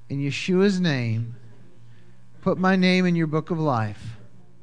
In Yeshua's name, put my name in your book of life.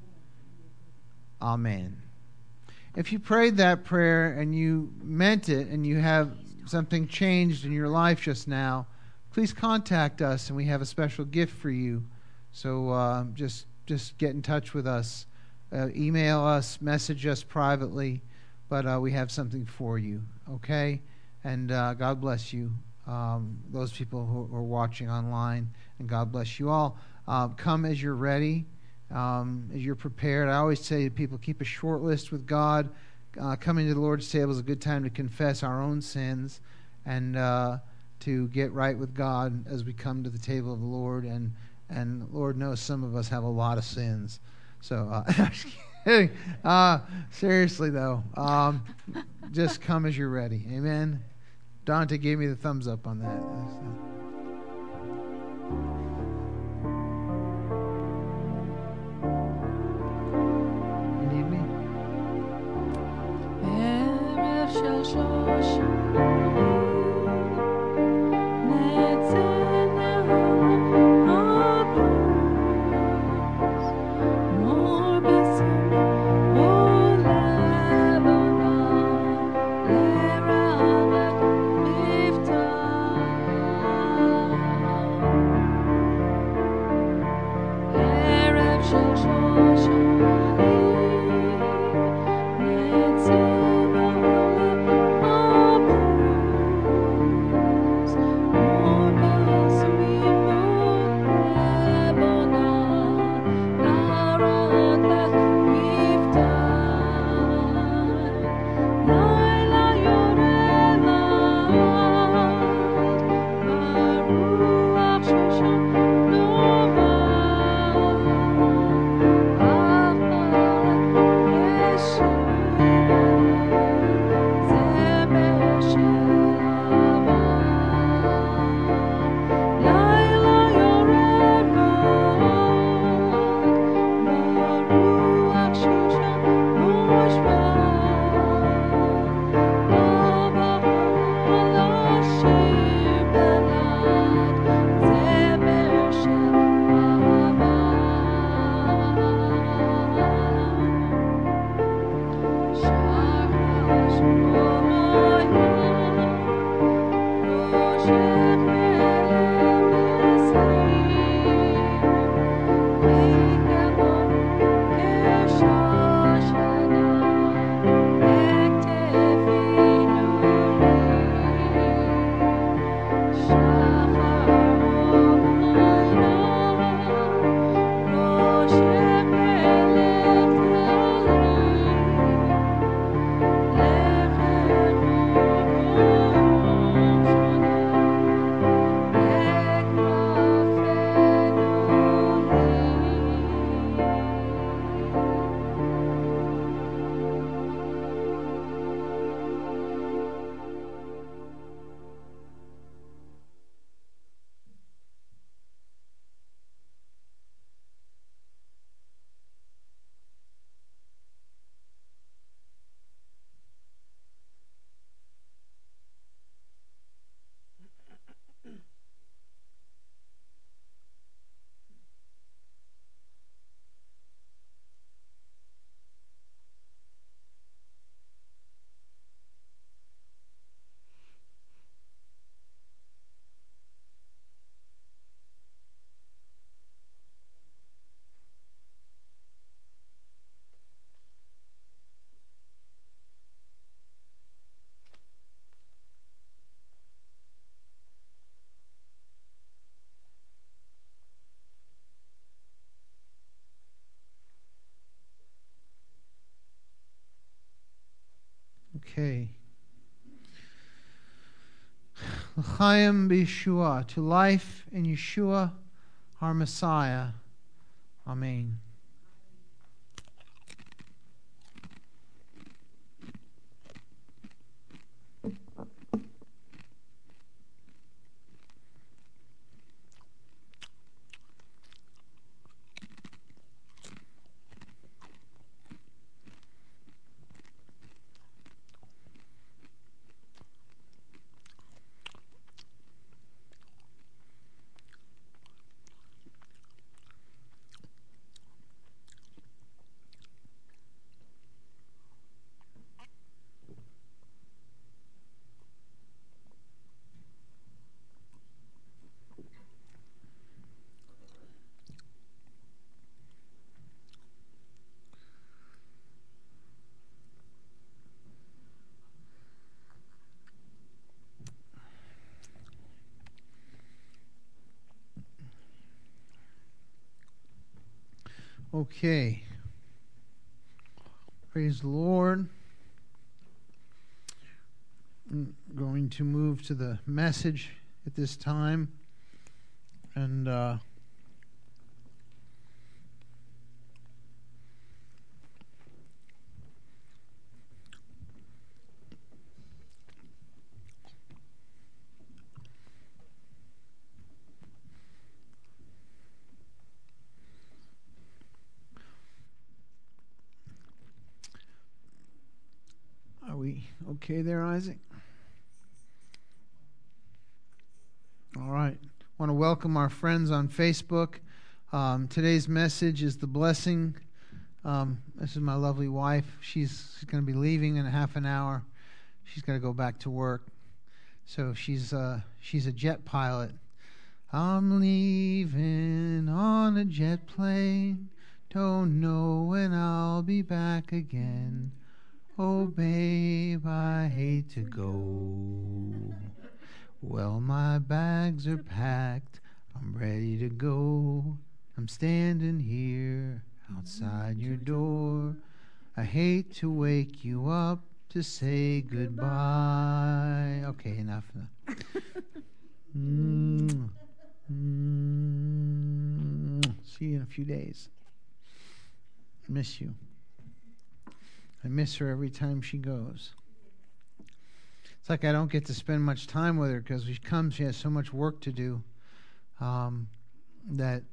Amen. If you prayed that prayer and you meant it and you have something changed in your life just now, please contact us and we have a special gift for you. So just get in touch with us. Email us, message us privately, but we have something for you, okay? And God bless you, those people who are watching online, and God bless you all. Come as you're ready, as you're prepared. I always say to people, keep a short list with God. Coming to the Lord's table is a good time to confess our own sins and to get right with God as we come to the table of the Lord. And Lord knows some of us have a lot of sins. So, just kidding. Seriously, though, just come as you're ready. Amen. Dante gave me the thumbs up on that. You need me? Okay. L'chaim b'Yeshua, to life in Yeshua, our Messiah. Amen. Okay. Praise the Lord. I'm going to move to the message at this time. And are we okay there, Isaac? All right. I want to welcome our friends on Facebook. Today's message is the blessing. This is my lovely wife. She's going to be leaving in a half an hour. She's got to go back to work. So she's a jet pilot. I'm leaving on a jet plane. Don't know when I'll be back again. Oh, babe, I hate to go. Well, my bags are packed. I'm ready to go. I'm standing here outside your door. I hate to wake you up to say goodbye. Okay, enough. See you in a few days. Miss you. I miss her every time she goes. It's like I don't get to spend much time with her because when she comes, she has so much work to do that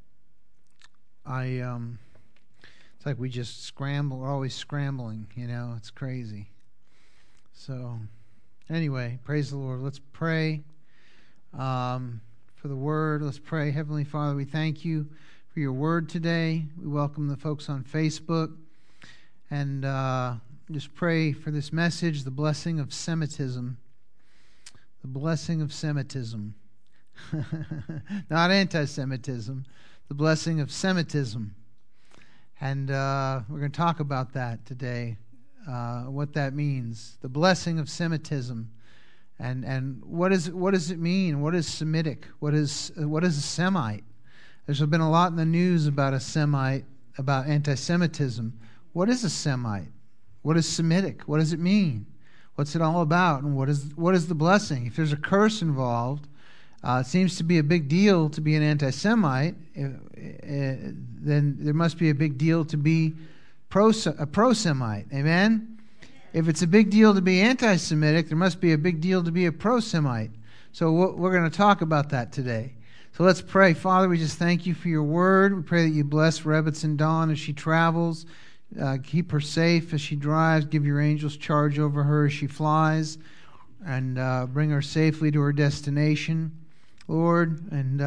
it's like we just scramble. We're always scrambling, it's crazy. So anyway, praise the Lord. Let's pray for the word. Let's pray. Heavenly Father, we thank you for your word today. We welcome the folks on Facebook. And just pray for this message, the blessing of Semitism. The blessing of Semitism. Not anti-Semitism. The blessing of Semitism. And we're going to talk about that today, what that means. The blessing of Semitism. And what does it mean? What is Semitic? What is a Semite? There's been a lot in the news about a Semite, about anti-Semitism. What is a Semite? What is Semitic? What does it mean? What's it all about? And what is the blessing? If there's a curse involved, it seems to be a big deal to be an anti-Semite. Then there must be a big deal to be a pro-Semite. Amen? If it's a big deal to be anti-Semitic, there must be a big deal to be a pro-Semite. So we're going to talk about that today. So let's pray. Father, we just thank you for your word. We pray that you bless Rebbetzin Dawn as she travels. Keep her safe as she drives. Give your angels charge over her as she flies. And bring her safely to her destination, Lord. And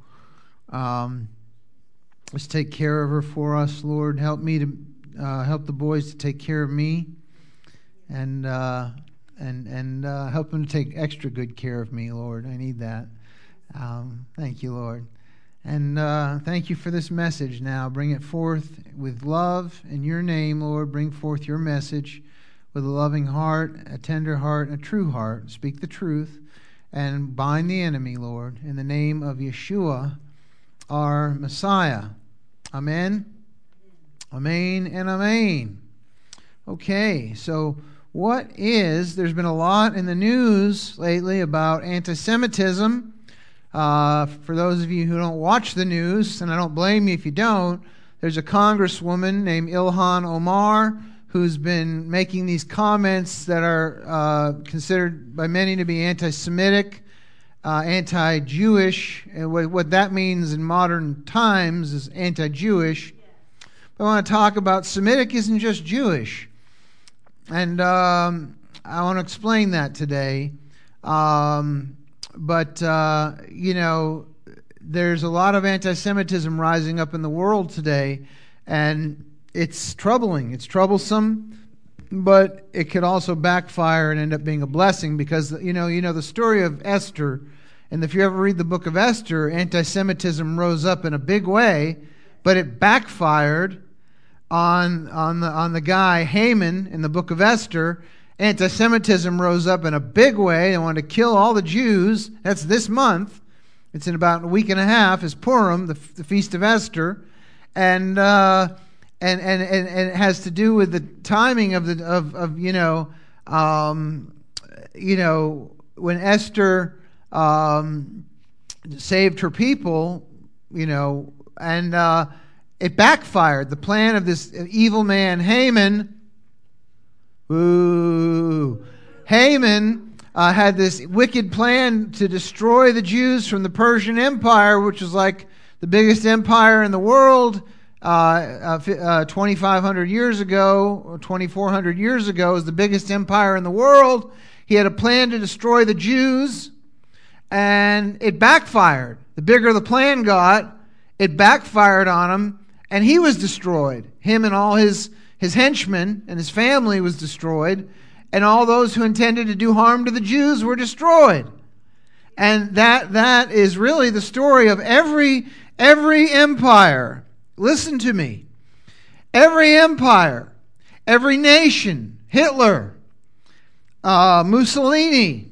let's take care of her for us, Lord. Help me to help the boys to take care of me. And help them to take extra good care of me, Lord. I need that. Thank you, Lord. And thank you for this message now. Bring it forth with love in your name, Lord. Bring forth your message with a loving heart, a tender heart, a true heart. Speak the truth and bind the enemy, Lord, in the name of Yeshua, our Messiah. Amen. Amen and amen. Okay, so there's been a lot in the news lately about anti-Semitism. For those of you who don't watch the news, and I don't blame you if you don't, there's a congresswoman named Ilhan Omar who's been making these comments that are considered by many to be anti-Semitic, anti-Jewish. And what that means in modern times is anti-Jewish. But I want to talk about Semitic isn't just Jewish. And I want to explain that today. But there's a lot of anti-Semitism rising up in the world today, and it's troubling. It's troublesome, but it could also backfire and end up being a blessing because, the story of Esther, and if you ever read the book of Esther, anti-Semitism rose up in a big way, but it backfired on the guy Haman in the book of Esther. Anti-Semitism rose up in a big way. They wanted to kill all the Jews. That's this month. It's in about a week and a half is Purim, the Feast of Esther. And and it has to do with the timing of when Esther saved her people, and it backfired. The plan of this evil man, Haman. Haman had this wicked plan to destroy the Jews from the Persian Empire, which was like the biggest empire in the world 2,500 years ago, or 2,400 years ago. It was the biggest empire in the world. He had a plan to destroy the Jews, and it backfired. The bigger the plan got, it backfired on him, and he was destroyed. Him and all his henchmen and his family was destroyed, and all those who intended to do harm to the Jews were destroyed. And that is really the story of every empire. Listen to me. Every empire, every nation, Hitler, Mussolini,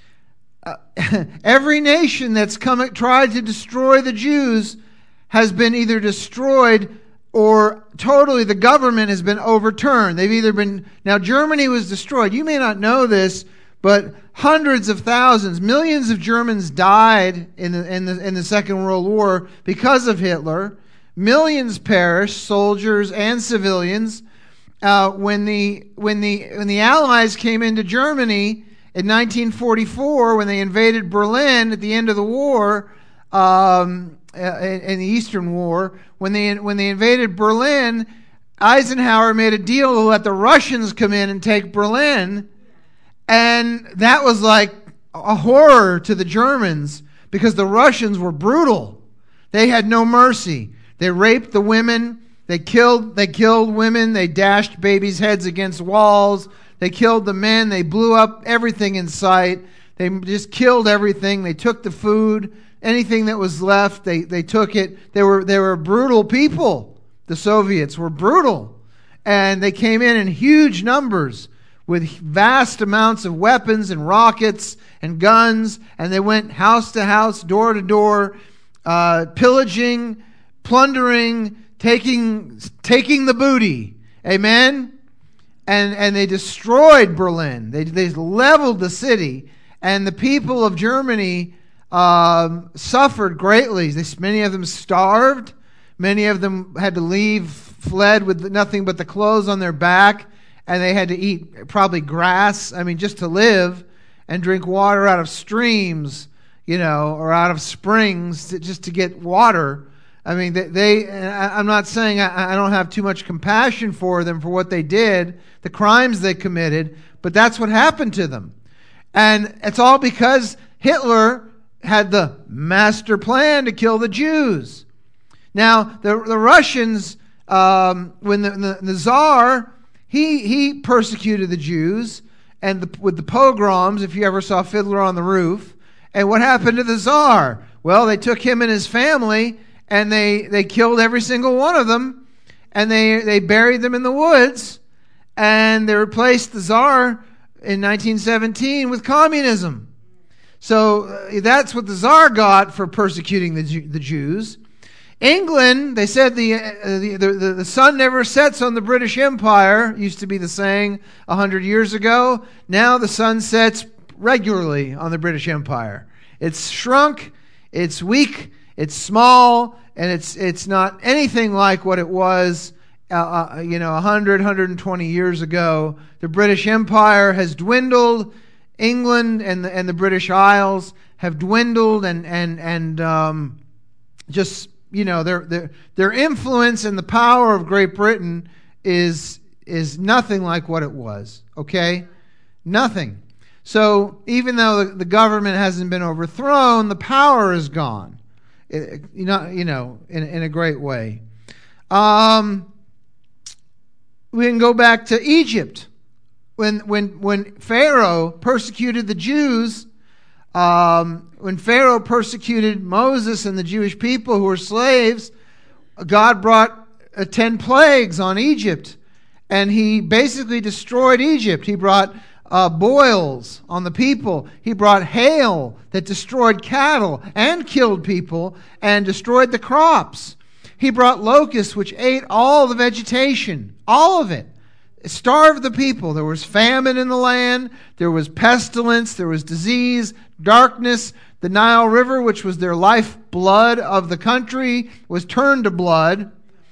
every nation that's tried to destroy the Jews has been either destroyed or totally the government has been overturned. They've either been... Now, Germany was destroyed. You may not know this, but hundreds of thousands, millions of Germans died in the Second World War because of Hitler. Millions perished, soldiers and civilians. When the Allies came into Germany in 1944, when they invaded Berlin at the end of the war, in the Eastern War, when they invaded Berlin, Eisenhower made a deal to let the Russians come in and take Berlin, and that was like a horror to the Germans because the Russians were brutal. They had no mercy. They raped the women. They killed women. They dashed babies' heads against walls. They killed the men. They blew up everything in sight. They just killed everything. They took the food. Anything that was left, they took it. They were brutal people. The Soviets were brutal. And they came in huge numbers with vast amounts of weapons and rockets and guns. And they went house to house, door to door, pillaging, plundering, taking the booty. Amen? And they destroyed Berlin. They leveled the city. And the people of Germany suffered greatly. Many of them starved. Many of them had to leave, fled with nothing but the clothes on their back. And they had to eat probably grass, just to live, and drink water out of streams, or out of springs just to get water. I'm not saying I don't have too much compassion for them for what they did, the crimes they committed, but that's what happened to them. And it's all because Hitler had the master plan to kill the Jews. Now, the Russians, when the Tsar, he persecuted the Jews and with the pogroms, if you ever saw Fiddler on the Roof. And what happened to the Tsar? Well, they took him and his family and they killed every single one of them, and they buried them in the woods, and they replaced the Tsar in 1917 with communism. So that's what the Tsar got for persecuting the Jews. England, they said the sun never sets on the British Empire, used to be the saying 100 years ago. Now the sun sets regularly on the British Empire. It's shrunk, it's weak, it's small, and it's not anything like what it was 120 years ago. The British Empire has dwindled. England and the British Isles have dwindled, and just their influence and the power of Great Britain is nothing like what it was. Okay, nothing. So even though the government hasn't been overthrown, the power is gone. In a great way. We can go back to Egypt. When Pharaoh persecuted the Jews, when Pharaoh persecuted Moses and the Jewish people who were slaves, God brought 10 plagues on Egypt, and he basically destroyed Egypt. He brought boils on the people. He brought hail that destroyed cattle and killed people and destroyed the crops. He brought locusts which ate all the vegetation, all of it. It starved the people. There was famine in the land. There was pestilence. There was disease, darkness. The Nile River, which was their lifeblood of the country, was turned to blood.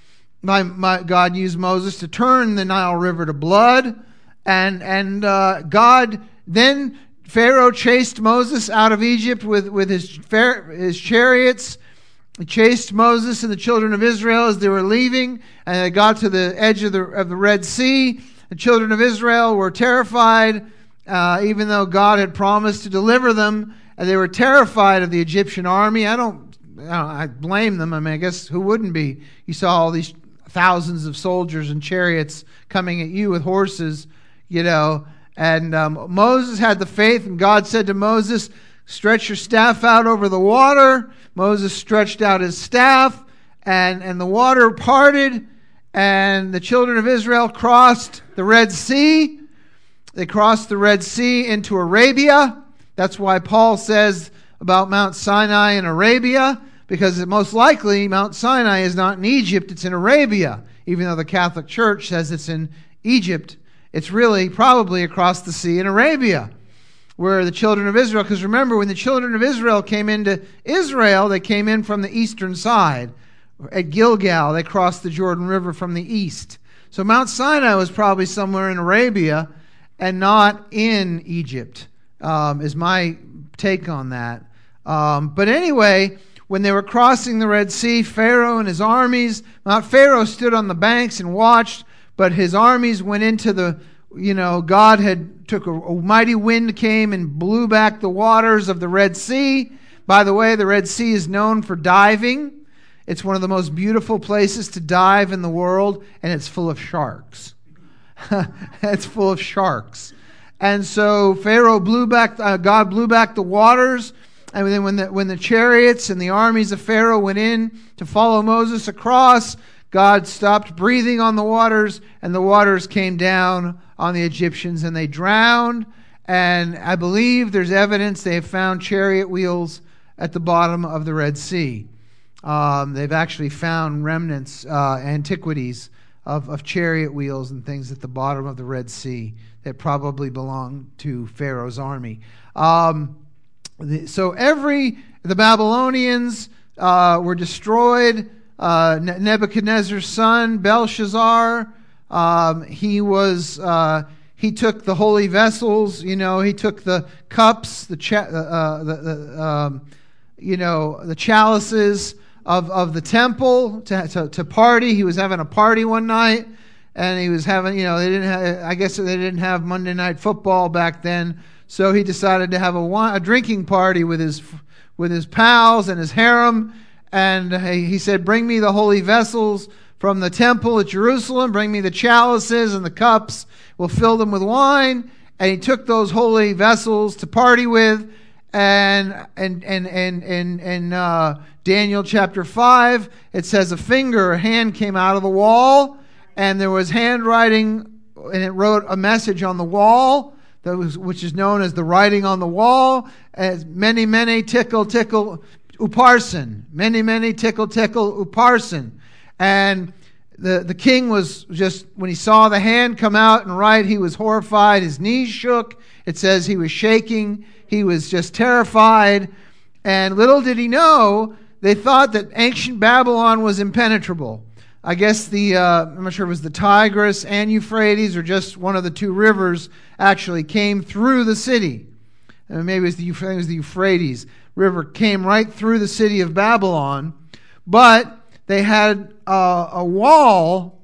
God used Moses to turn the Nile River to blood. And God then, Pharaoh chased Moses out of Egypt with his chariots. He chased Moses and the children of Israel as they were leaving, and they got to the edge of the Red Sea. The children of Israel were terrified, even though God had promised to deliver them, and they were terrified of the Egyptian army. I blame them. I mean, I guess who wouldn't be? You saw all these thousands of soldiers and chariots coming at you with horses, and Moses had the faith, and God said to Moses, "Stretch your staff out over the water." Moses stretched out his staff, and the water parted, and the children of Israel crossed the Red Sea. They crossed the Red Sea into Arabia. That's why Paul says about Mount Sinai in Arabia, because most likely Mount Sinai is not in Egypt, it's in Arabia. Even though the Catholic Church says it's in Egypt, it's really probably across the sea in Arabia, where the children of Israel, because remember, when the children of Israel came into Israel, they came in from the eastern side. At Gilgal, they crossed the Jordan River from the east. So Mount Sinai was probably somewhere in Arabia and not in Egypt, is my take on that. But anyway, when they were crossing the Red Sea, Pharaoh and his armies, Mount Pharaoh stood on the banks and watched, but his armies went into God had took a mighty wind came and blew back the waters of the Red Sea. By the way, the Red Sea is known for diving. It's one of the most beautiful places to dive in the world, and it's full of sharks. It's full of sharks. And so God blew back the waters, and then when the chariots and the armies of Pharaoh went in to follow Moses across, God stopped breathing on the waters, and the waters came down on the Egyptians, and they drowned. And I believe there's evidence they have found chariot wheels at the bottom of the Red Sea. They've actually found remnants, antiquities of chariot wheels and things at the bottom of the Red Sea that probably belonged to Pharaoh's army. The Babylonians were destroyed. Nebuchadnezzar's son, Belshazzar, he took the holy vessels, he took the cups, the chalices of the temple to party. He was having a party one night, and he was having, I guess they didn't have Monday Night Football back then, so he decided to have a drinking party with his pals and his harem. And he said, "Bring me the holy vessels from the temple at Jerusalem. Bring me the chalices and the cups. We'll fill them with wine." And he took those holy vessels to party with. And Daniel chapter 5, it says a hand came out of the wall, and there was handwriting, and it wrote a message on the wall, which is known as the writing on the wall, as many, many, tickle, tickle, Upharsin. Many, many, tickle, tickle, Upharsin. And the king was just, when he saw the hand come out and write, he was horrified. His knees shook. It says he was shaking. He was just terrified. And little did he know, they thought that ancient Babylon was impenetrable. I guess I'm not sure if it was the Tigris and Euphrates, or just one of the two rivers actually came through the city. Maybe it was the Euphrates River came right through the city of Babylon, but they had a wall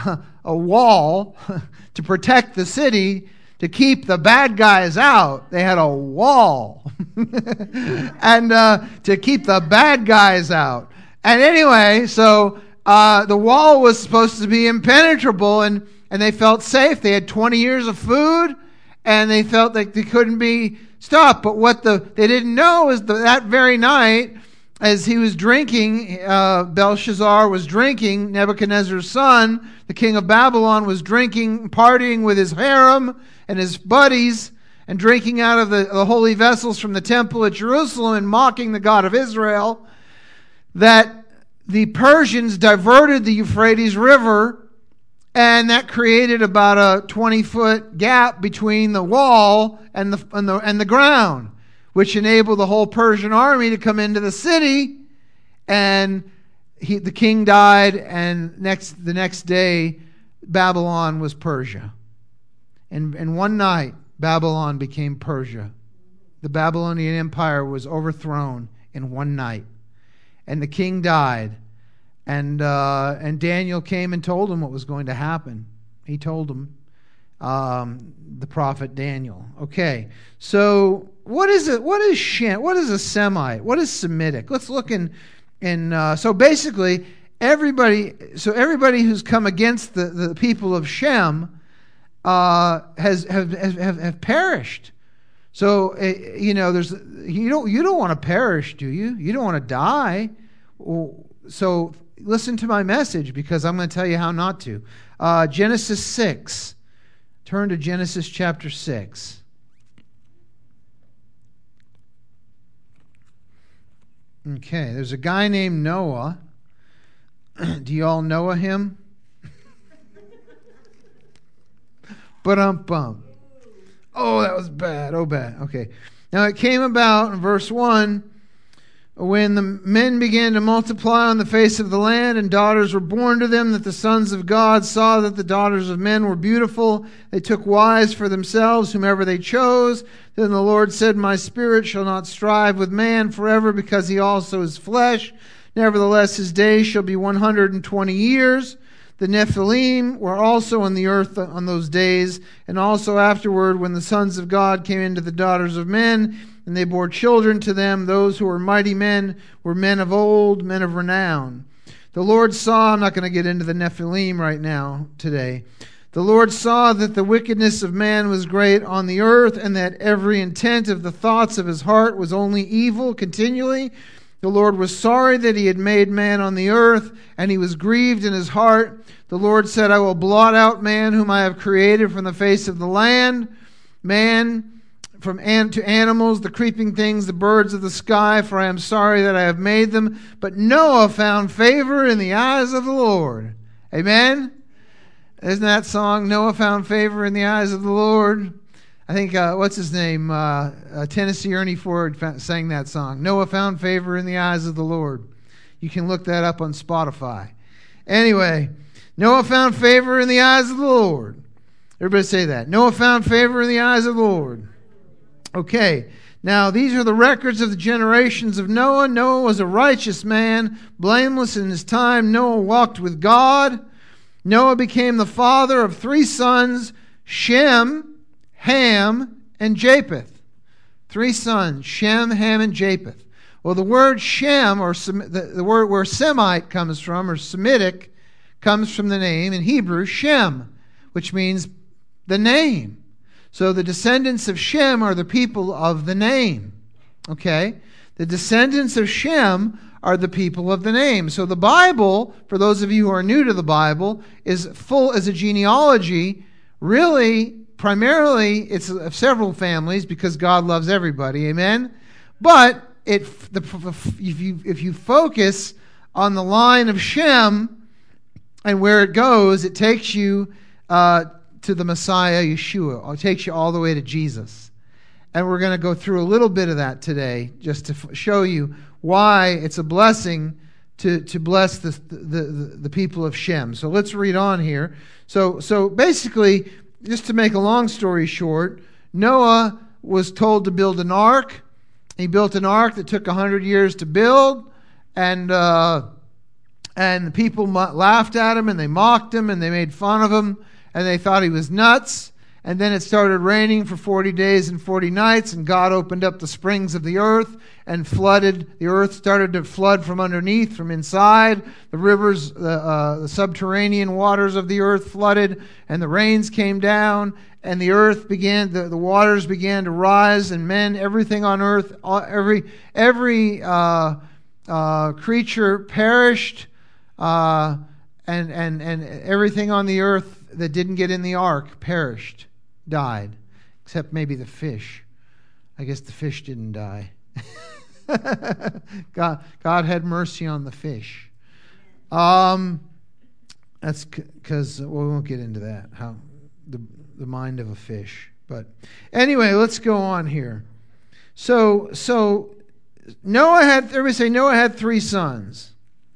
to protect the city, to keep the bad guys out. They had a wall and to keep the bad guys out. And anyway, so the wall was supposed to be impenetrable, and they felt safe. They had 20 years of food, and they felt like they couldn't be stopped. But what they didn't know is that very night, as he was drinking, Belshazzar was drinking, Nebuchadnezzar's son, the king of Babylon, was drinking, partying with his harem and his buddies, and drinking out of the holy vessels from the temple at Jerusalem and mocking the God of Israel, that the Persians diverted the Euphrates River, and that created about a 20-foot gap between the wall and the ground, which enabled the whole Persian army to come into the city. And the king died, and the next day, Babylon was Persia. And one night, Babylon became Persia. The Babylonian Empire was overthrown in one night. And the king died. And Daniel came and told him what was going to happen. He told him, the prophet Daniel. Okay, so what is it? What is Shem? What is a Semite? What is Semitic? Let's look so basically everybody who's come against the people of Shem have perished. So you don't want to perish, do you? You don't want to die. So listen to my message, because I'm going to tell you how not to. Genesis 6. Turn to Genesis chapter 6. Okay, there's a guy named Noah. Do you all know him? Bum. Oh, that was bad. Oh, bad. Okay. Now it came about in verse 1, when the men began to multiply on the face of the land, and daughters were born to them, that the sons of God saw that the daughters of men were beautiful. They took wives for themselves, whomever they chose. Then the Lord said, My spirit shall not strive with man forever, because he also is flesh. Nevertheless, his days shall be 120 years. The Nephilim were also on the earth on those days, and also afterward, when the sons of God came into the daughters of men, and they bore children to them. Those who were mighty men were men of old, men of renown. The Lord saw, I'm not going to get into the Nephilim right now today. The Lord saw that the wickedness of man was great on the earth, and that every intent of the thoughts of his heart was only evil continually. The Lord was sorry that he had made man on the earth, and he was grieved in his heart. The Lord said, I will blot out man whom I have created from the face of the land, man to animals, the creeping things, the birds of the sky, for I am sorry that I have made them. But Noah found favor in the eyes of the Lord. Amen? Isn't that song, Noah found favor in the eyes of the Lord? I think, what's his name? Tennessee Ernie Ford sang that song. Noah found favor in the eyes of the Lord. You can look that up on Spotify. Anyway, Noah found favor in the eyes of the Lord. Everybody say that. Noah found favor in the eyes of the Lord. Okay, now these are the records of the generations of Noah. Noah was a righteous man, blameless in his time. Noah walked with God. Noah became the father of 3 sons, Shem, Ham, and Japheth. 3 sons, Shem, Ham, and Japheth. Well, the word Shem, or the word where Semite comes from, or Semitic, comes from the name in Hebrew, Shem, which means the name. So the descendants of Shem are the people of the name. Okay? The descendants of Shem are the people of the name. So the Bible, for those of you who are new to the Bible, is full as a genealogy. Really, primarily, it's of several families, because God loves everybody. Amen? But if you focus on the line of Shem and where it goes, it takes you to the Messiah, Yeshua. It takes you all the way to Jesus. And we're going to go through a little bit of that today, just to show you why it's a blessing to bless the people of Shem. So let's read on here. So basically, just to make a long story short, Noah was told to build an ark. He built an ark that took 100 years to build, and the people laughed at him, and they mocked him, and they made fun of him, and they thought he was nuts. And then it started raining for 40 days and 40 nights, and God opened up the springs of the earth and flooded. The earth started to flood from underneath, from inside. The rivers, the subterranean waters of the earth flooded, and the rains came down, and the earth began, the waters began to rise, and men, everything on earth, every creature perished, and everything on the earth that didn't get in the ark perished, died, except maybe the fish. I guess the fish didn't die. God had mercy on the fish. That's because we won't get into that. How the mind of a fish. But anyway, let's go on here. So Noah had. Everybody say Noah had 3 sons.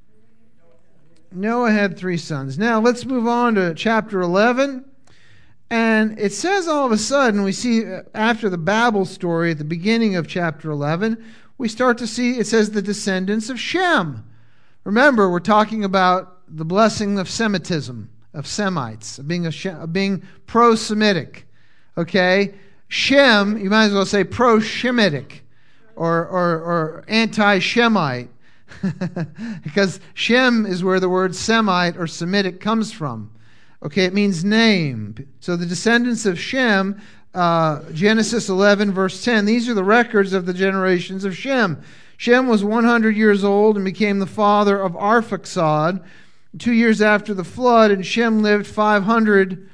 Noah had 3 sons. Now let's move on to chapter 11. And it says all of a sudden, we see after the Babel story at the beginning of chapter 11, we start to see, it says the descendants of Shem. Remember, we're talking about the blessing of Semitism, of Semites, of being pro-Semitic. Okay? Shem, you might as well say pro-Shemitic or anti-Shemite. Because Shem is where the word Semite or Semitic comes from. Okay, it means name. So the descendants of Shem, Genesis 11, verse 10, these are the records of the generations of Shem. Shem was 100 years old and became the father of Arphaxad 2 years after the flood, and Shem lived 500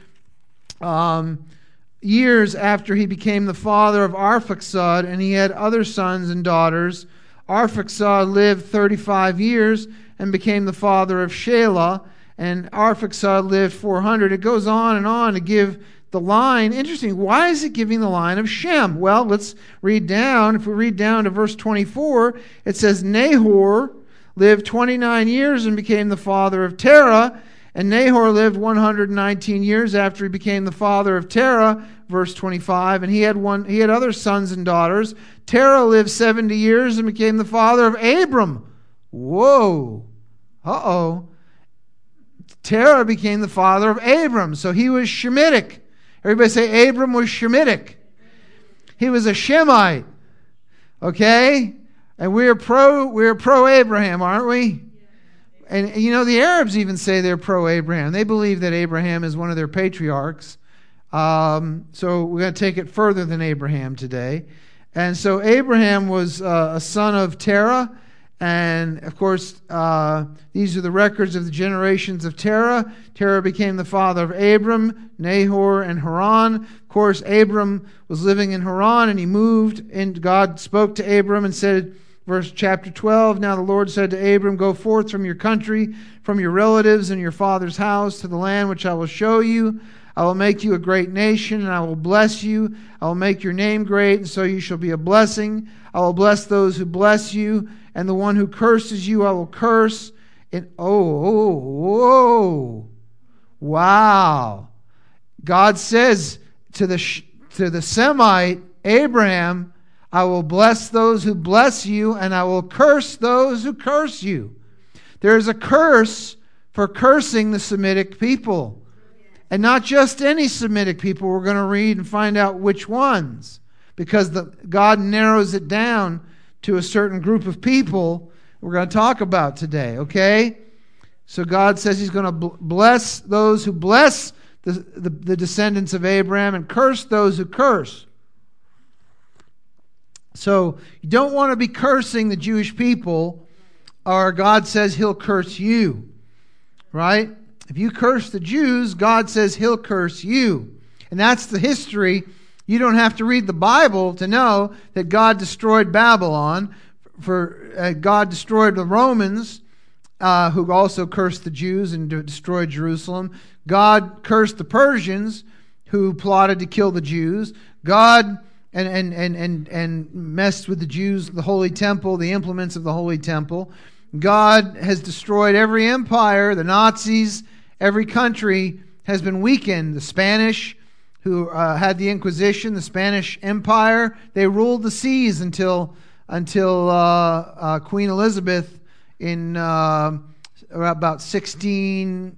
years after he became the father of Arphaxad, and he had other sons and daughters. Arphaxad lived 35 years and became the father of Shelah, and Arphaxad lived 400. It goes on to give the line. Interesting. Why is it giving the line of Shem? Well, let's read down. If we read down to verse 24, it says, Nahor lived 29 years and became the father of Terah. And Nahor lived 119 years after he became the father of Terah. Verse 25. And he had other sons and daughters. Terah lived 70 years and became the father of Abram. Whoa. Uh-oh. Terah became the father of Abram, so he was Shemitic. Everybody say Abram was Shemitic. He was a Shemite. Okay? And we're pro Abraham, aren't we? And you know, the Arabs even say they're pro Abraham. They believe that Abraham is one of their patriarchs. So we're going to take it further than Abraham today. And so Abraham was a son of Terah. And, of course, these are the records of the generations of Terah. Terah became the father of Abram, Nahor, and Haran. Of course, Abram was living in Haran, and he moved, and God spoke to Abram and said, chapter 12, Now the Lord said to Abram, Go forth from your country, from your relatives and your father's house, to the land which I will show you. I will make you a great nation, and I will bless you. I will make your name great, and so you shall be a blessing. I will bless those who bless you, and the one who curses you I will curse. And wow. God says to the Semite, Abraham, I will bless those who bless you, and I will curse those who curse you. There is a curse for cursing the Semitic people. And not just any Semitic people. We're going to read and find out which ones. Because God narrows it down to a certain group of people we're going to talk about today, okay? So God says He's going to bless those who bless the descendants of Abraham and curse those who curse. So you don't want to be cursing the Jewish people, or God says He'll curse you, right? If you curse the Jews, God says He'll curse you. And that's the history. You don't have to read the Bible to know that God destroyed Babylon. God destroyed the Romans, who also cursed the Jews and destroyed Jerusalem. God cursed the Persians, who plotted to kill the Jews. God and messed with the Jews, the Holy Temple, the implements of the Holy Temple. God has destroyed every empire, the Nazis. Every country has been weakened. The Spanish, who had the Inquisition, the Spanish Empire, they ruled the seas until Queen Elizabeth in about 16,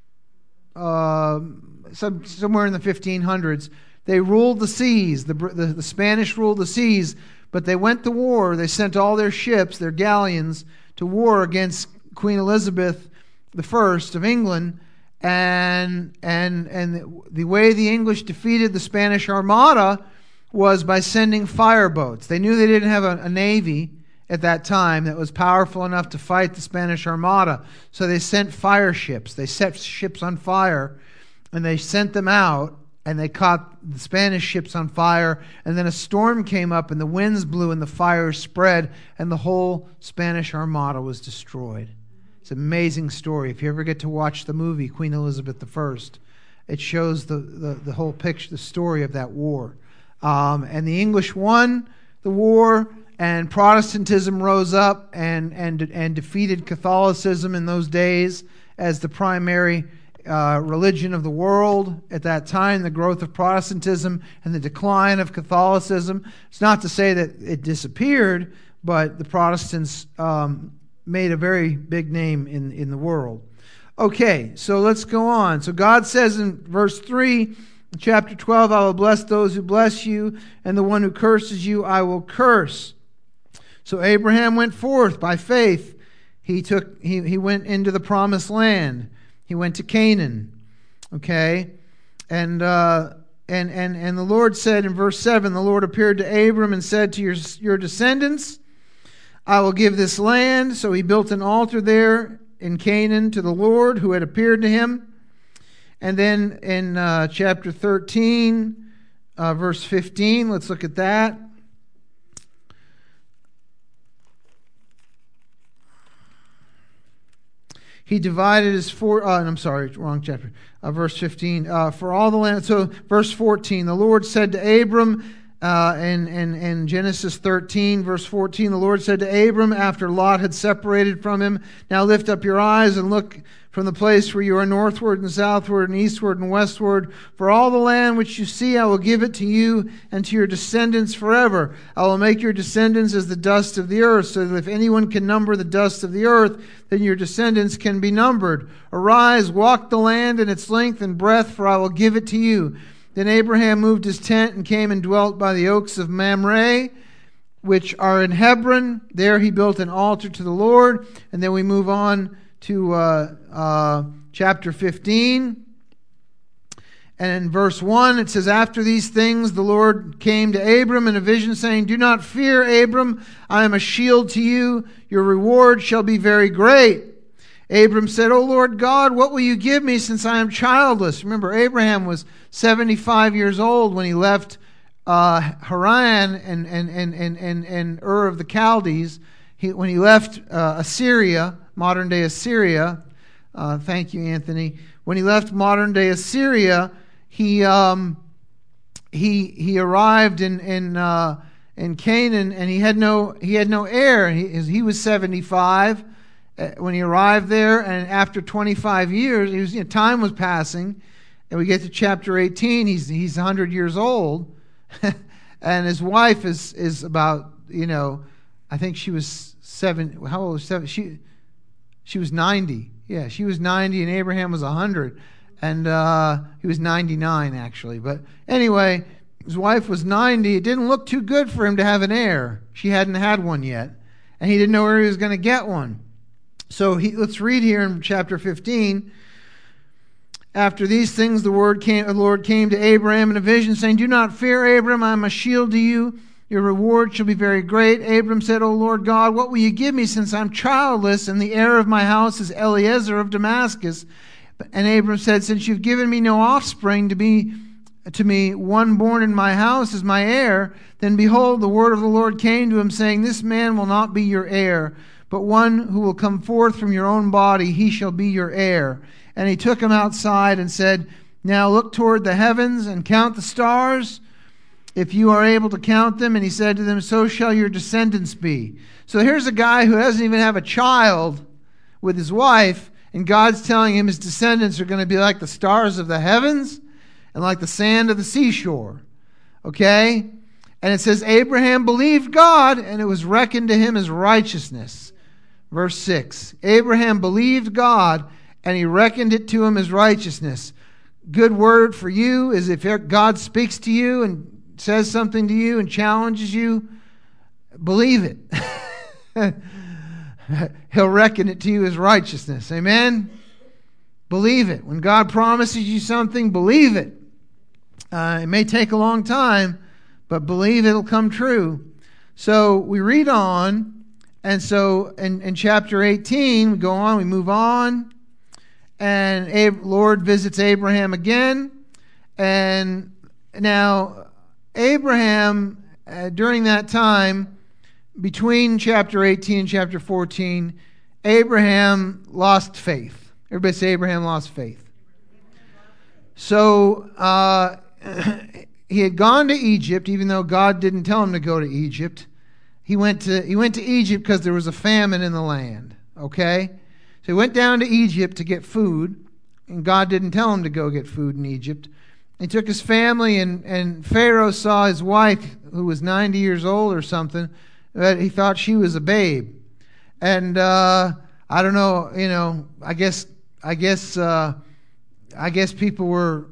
somewhere in the 1500s. They ruled the seas. The Spanish ruled the seas, but they went to war. They sent all their ships, their galleons, to war against Queen Elizabeth I of England. And the way the English defeated the Spanish Armada was by sending fireboats. They knew they didn't have a navy at that time that was powerful enough to fight the Spanish Armada. So they sent fire ships. They set ships on fire, and they sent them out, and they caught the Spanish ships on fire. And then a storm came up, and the winds blew, and the fire spread, and the whole Spanish Armada was destroyed. It's an amazing story. If you ever get to watch the movie Queen Elizabeth I, it shows the whole picture, the story of that war. And the English won the war, and Protestantism rose up and defeated Catholicism in those days as the primary religion of the world at that time. The growth of Protestantism and the decline of Catholicism. It's not to say that it disappeared, but the Protestants made a very big name in the world. Okay, so let's go on. So God says in verse 3, chapter 12, I will bless those who bless you, and the one who curses you I will curse. So Abraham went forth by faith. He went into the promised land. He went to Canaan. Okay? And the Lord said in verse 7, the Lord appeared to Abram and said to your descendants, I will give this land. So he built an altar there in Canaan to the Lord who had appeared to him. And then in chapter 13, verse 15, let's look at that. He divided his wrong chapter. Verse 15. For all the land. So verse 14. The Lord said to Abram, in Genesis 13, verse 14, the Lord said to Abram after Lot had separated from him, now lift up your eyes and look from the place where you are northward and southward and eastward and westward. For all the land which you see, I will give it to you and to your descendants forever. I will make your descendants as the dust of the earth, so that if anyone can number the dust of the earth, then your descendants can be numbered. Arise, walk the land in its length and breadth, for I will give it to you. Then Abraham moved his tent and came and dwelt by the oaks of Mamre, which are in Hebron. There he built an altar to the Lord. And then we move on to chapter 15. And in verse 1, it says, after these things, the Lord came to Abram in a vision, saying, do not fear, Abram. I am a shield to you. Your reward shall be very great. Abram said, O Lord God, what will you give me since I am childless? Remember, Abraham was 75 years old when he left Haran and Ur of the Chaldees. When he left Assyria, modern-day Assyria, thank you, Anthony. When he left modern-day Assyria, he arrived in Canaan, and he had no heir. He was 75 when he arrived there, and after 25 years, time was passing, and we get to chapter 18. He's 100 years old, and his wife is about I think she was 7. How old was 7? She was 90. Yeah, she was 90, and Abraham was 100, and he was 99 actually. But anyway, his wife was 90. It didn't look too good for him to have an heir. She hadn't had one yet, and he didn't know where he was going to get one. So let's read here in chapter 15. After these things, the Lord came to Abraham in a vision, saying, do not fear, Abram. I am a shield to you. Your reward shall be very great. Abram said, O Lord God, what will you give me since I'm childless, and the heir of my house is Eliezer of Damascus? And Abram said, since you've given me no offspring to me, one born in my house is my heir. Then behold, the word of the Lord came to him, saying, this man will not be your heir, but one who will come forth from your own body, he shall be your heir. And he took him outside and said, now look toward the heavens and count the stars, if you are able to count them. And he said to them, so shall your descendants be. So here's a guy who doesn't even have a child with his wife, and God's telling him his descendants are going to be like the stars of the heavens and like the sand of the seashore. Okay? And it says, Abraham believed God, and it was reckoned to him as righteousness. Verse 6, Abraham believed God, and he reckoned it to him as righteousness. Good word for you is if God speaks to you and says something to you and challenges you, believe it. He'll reckon it to you as righteousness. Amen? Believe it. When God promises you something, believe it. It may take a long time, but believe it'll come true. So we read on. And so in chapter 18, we go on, we move on, and Lord visits Abraham again. And now Abraham, during that time, between chapter 18 and chapter 14, Abraham lost faith. Everybody say Abraham lost faith. So he had gone to Egypt, even though God didn't tell him to go to Egypt. He went to Egypt because there was a famine in the land. Okay? So he went down to Egypt to get food, and God didn't tell him to go get food in Egypt. He took his family, and Pharaoh saw his wife, who was 90 years old or something, that he thought she was a babe. And I don't know, I guess people were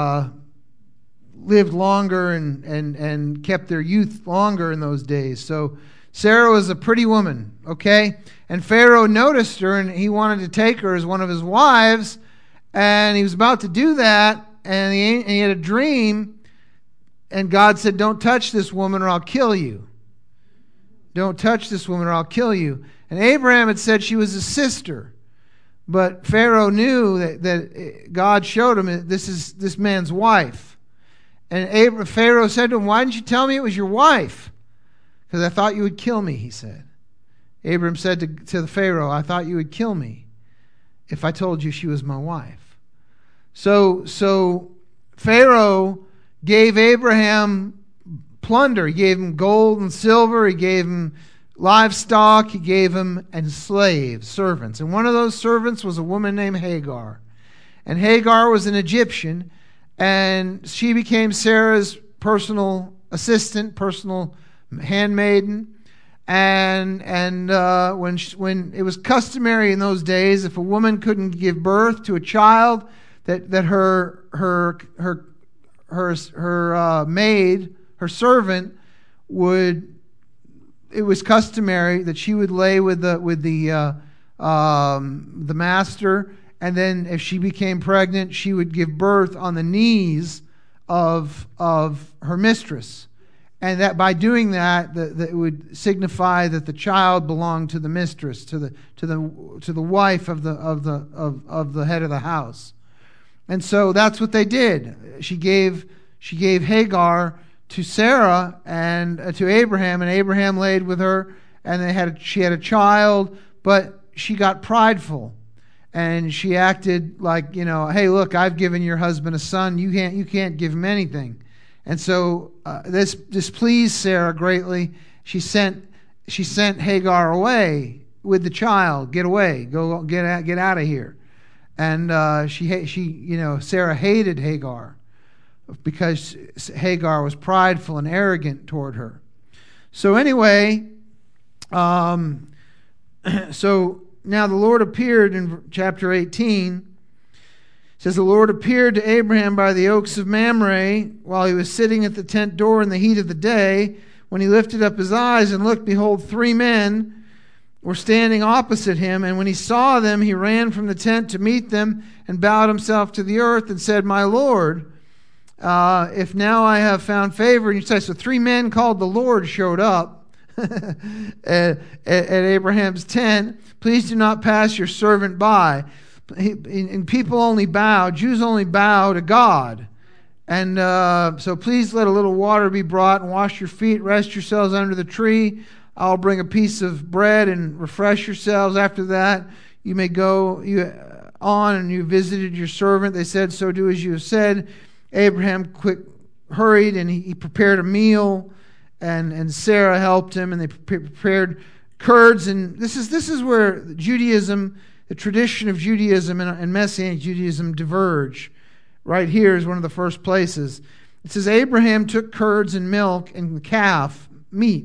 lived longer and kept their youth longer in those days. So Sarah was a pretty woman, okay? And Pharaoh noticed her, and he wanted to take her as one of his wives, and he was about to do that, and he had a dream, and God said, "Don't touch this woman or I'll kill you. Don't touch this woman or I'll kill you." And Abraham had said she was his sister. But Pharaoh knew that God showed him this is this man's wife. And Pharaoh said to him, "Why didn't you tell me it was your wife? Because I thought you would kill me," he said. Abraham said to the Pharaoh, "I thought you would kill me if I told you she was my wife." So Pharaoh gave Abraham plunder. He gave him gold and silver. He gave him livestock. He gave him slaves, servants. And one of those servants was a woman named Hagar. And Hagar was an Egyptian, and she became Sarah's personal assistant, personal handmaiden. And when it was customary in those days, if a woman couldn't give birth to a child, that her maid, her servant, it was customary that she would lay with the master, and then if she became pregnant, she would give birth on the knees of her mistress, and that by doing that, it would signify that the child belonged to the mistress, to the wife of the head of the house. And so that's what they did. She gave Hagar to Sarah and to Abraham, and Abraham laid with her, and she had a child, but she got prideful, and she acted like, "Hey, look, I've given your husband a son. You can't give him anything." And so this displeased Sarah greatly. She sent Hagar away with the child. "Get away, get out of here." And Sarah hated Hagar, because Hagar was prideful and arrogant toward her. So anyway, so now the Lord appeared in chapter 18. It says, "The Lord appeared to Abraham by the oaks of Mamre while he was sitting at the tent door in the heat of the day. When he lifted up his eyes and looked, behold, 3 men were standing opposite him. And when he saw them, he ran from the tent to meet them and bowed himself to the earth and said, 'My Lord, if now I have found favor in your sight.'" So 3 men called the Lord showed up at Abraham's tent. "Please do not pass your servant by." And people only bow, Jews only bow to God. And so please let a little water be brought and wash your feet, rest yourselves under the tree. I'll bring a piece of bread and refresh yourselves. After that, you may go on, and you visited your servant. They said, "So do as you have said." Abraham hurried, and he prepared a meal, and Sarah helped him, and they prepared curds. And this is where Judaism, the tradition of Judaism and Messianic Judaism diverge. Right here is one of the first places. It says Abraham took curds and milk and calf meat.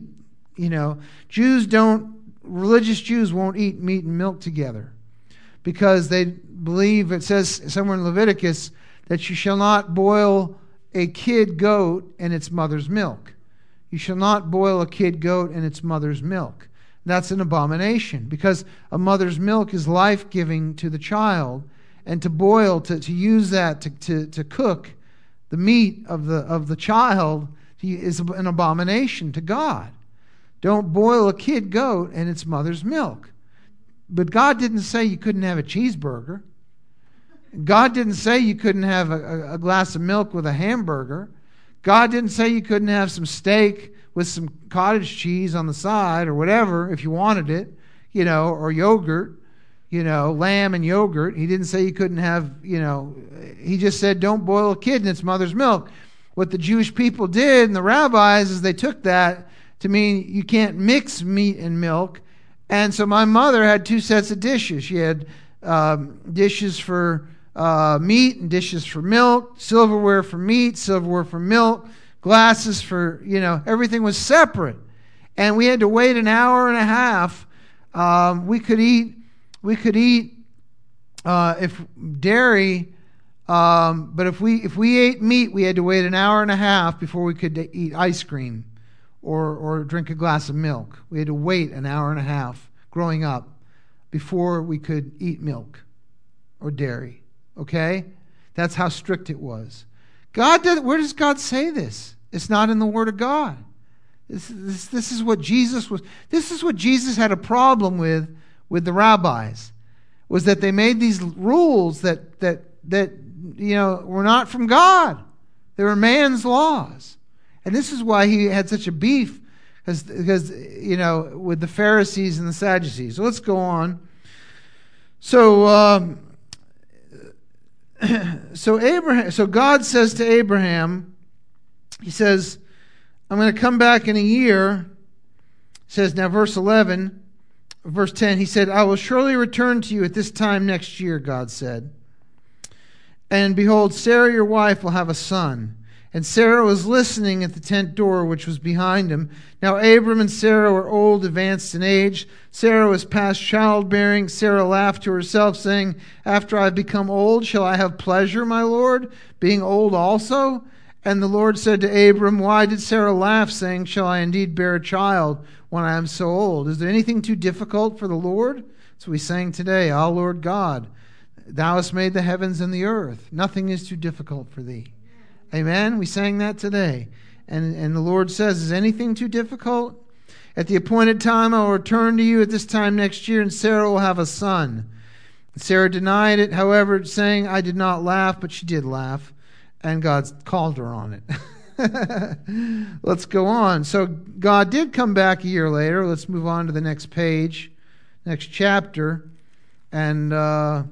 Religious Jews won't eat meat and milk together, because they believe, it says somewhere in Leviticus, that you shall not boil a kid goat in its mother's milk. You shall not boil a kid goat in its mother's milk. That's an abomination, because a mother's milk is life-giving to the child, and to boil, to use that to cook the meat of the child is an abomination to God. Don't boil a kid goat in its mother's milk. But God didn't say you couldn't have a cheeseburger. God didn't say you couldn't have a glass of milk with a hamburger. God didn't say you couldn't have some steak with some cottage cheese on the side or whatever if you wanted it. or yogurt, lamb and yogurt. He didn't say you couldn't have, he just said don't boil a kid in its mother's milk. What the Jewish people did and the rabbis is they took that to mean you can't mix meat and milk. And so my mother had two sets of dishes. She had dishes for meat and dishes for milk, silverware for meat, silverware for milk, glasses for, everything was separate. And we had to wait an hour and a half. We could eat if dairy, but if we ate meat, we had to wait an hour and a half before we could eat ice cream or drink a glass of milk. We had to wait an hour and a half growing up before we could eat milk or dairy. Okay? That's how strict it was. Where does God say this? It's not in the Word of God. This is what Jesus was. This is what Jesus had a problem with the rabbis, was that they made these rules that were not from God. They were man's laws, and this is why he had such a beef, because with the Pharisees and the Sadducees. So let's go on. So God says to Abraham, he says, I'm going to come back in a year. It says now, verse 10, he said, I will surely return to you at this time next year, God said. And behold, Sarah your wife will have a son. And Sarah was listening at the tent door, which was behind him. Now Abram and Sarah were old, advanced in age. Sarah was past childbearing. Sarah laughed to herself, saying, after I have become old, shall I have pleasure, my Lord, being old also? And the Lord said to Abram, why did Sarah laugh, saying, shall I indeed bear a child when I am so old? Is there anything too difficult for the Lord? So we sang today, Ah, Lord God, thou hast made the heavens and the earth. Nothing is too difficult for thee. Amen? We sang that today. And the Lord says, is anything too difficult? At the appointed time I will return to you at this time next year, and Sarah will have a son. Sarah denied it, however, saying, I did not laugh, but she did laugh. And God called her on it. Let's go on. So God did come back a year later. Let's move on to the next page, next chapter. And now,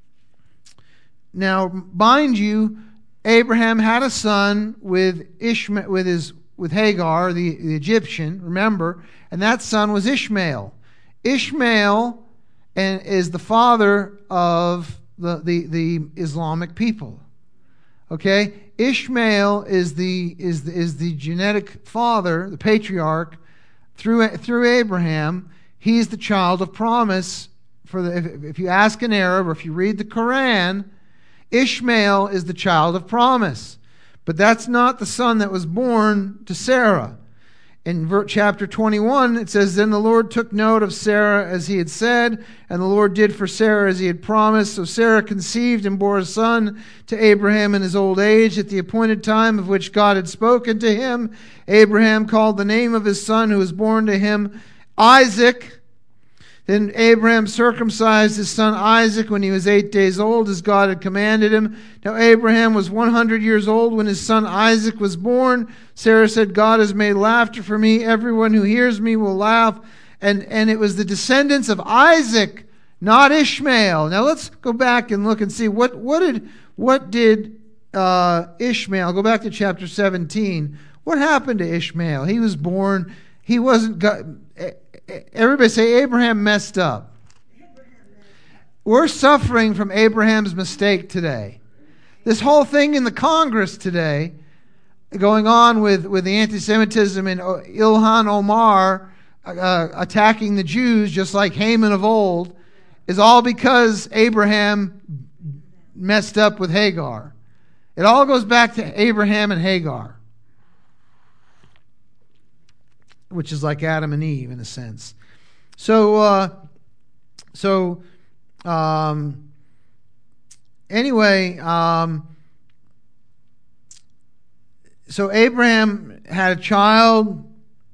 mind you, Abraham had a son with Ishmael, with Hagar, the Egyptian. Remember, and that son was Ishmael. Ishmael is the father of the Islamic people. Okay, Ishmael is the genetic father, the patriarch through Abraham. He's the child of promise. If you ask an Arab or if you read the Quran, Ishmael is the child of promise, but that's not the son that was born to Sarah. In chapter 21, it says, then the Lord took note of Sarah as he had said, and the Lord did for Sarah as he had promised. So Sarah conceived and bore a son to Abraham in his old age at the appointed time of which God had spoken to him. Abraham called the name of his son who was born to him Isaac. Then Abraham circumcised his son Isaac when he was 8 days old, as God had commanded him. Now Abraham was 100 years old when his son Isaac was born. Sarah said, God has made laughter for me. Everyone who hears me will laugh. And it was the descendants of Isaac, not Ishmael. Now let's go back and look and see what did Ishmael, go back to chapter 17. What happened to Ishmael? He was born, he wasn't God. Everybody say Abraham messed up. We're suffering from Abraham's mistake today. This whole thing in the Congress today, going on with the anti-Semitism and Ilhan Omar attacking the Jews just like Haman of old, is all because Abraham messed up with Hagar. It all goes back to Abraham and Hagar, which is like Adam and Eve in a sense. So Abraham had a child,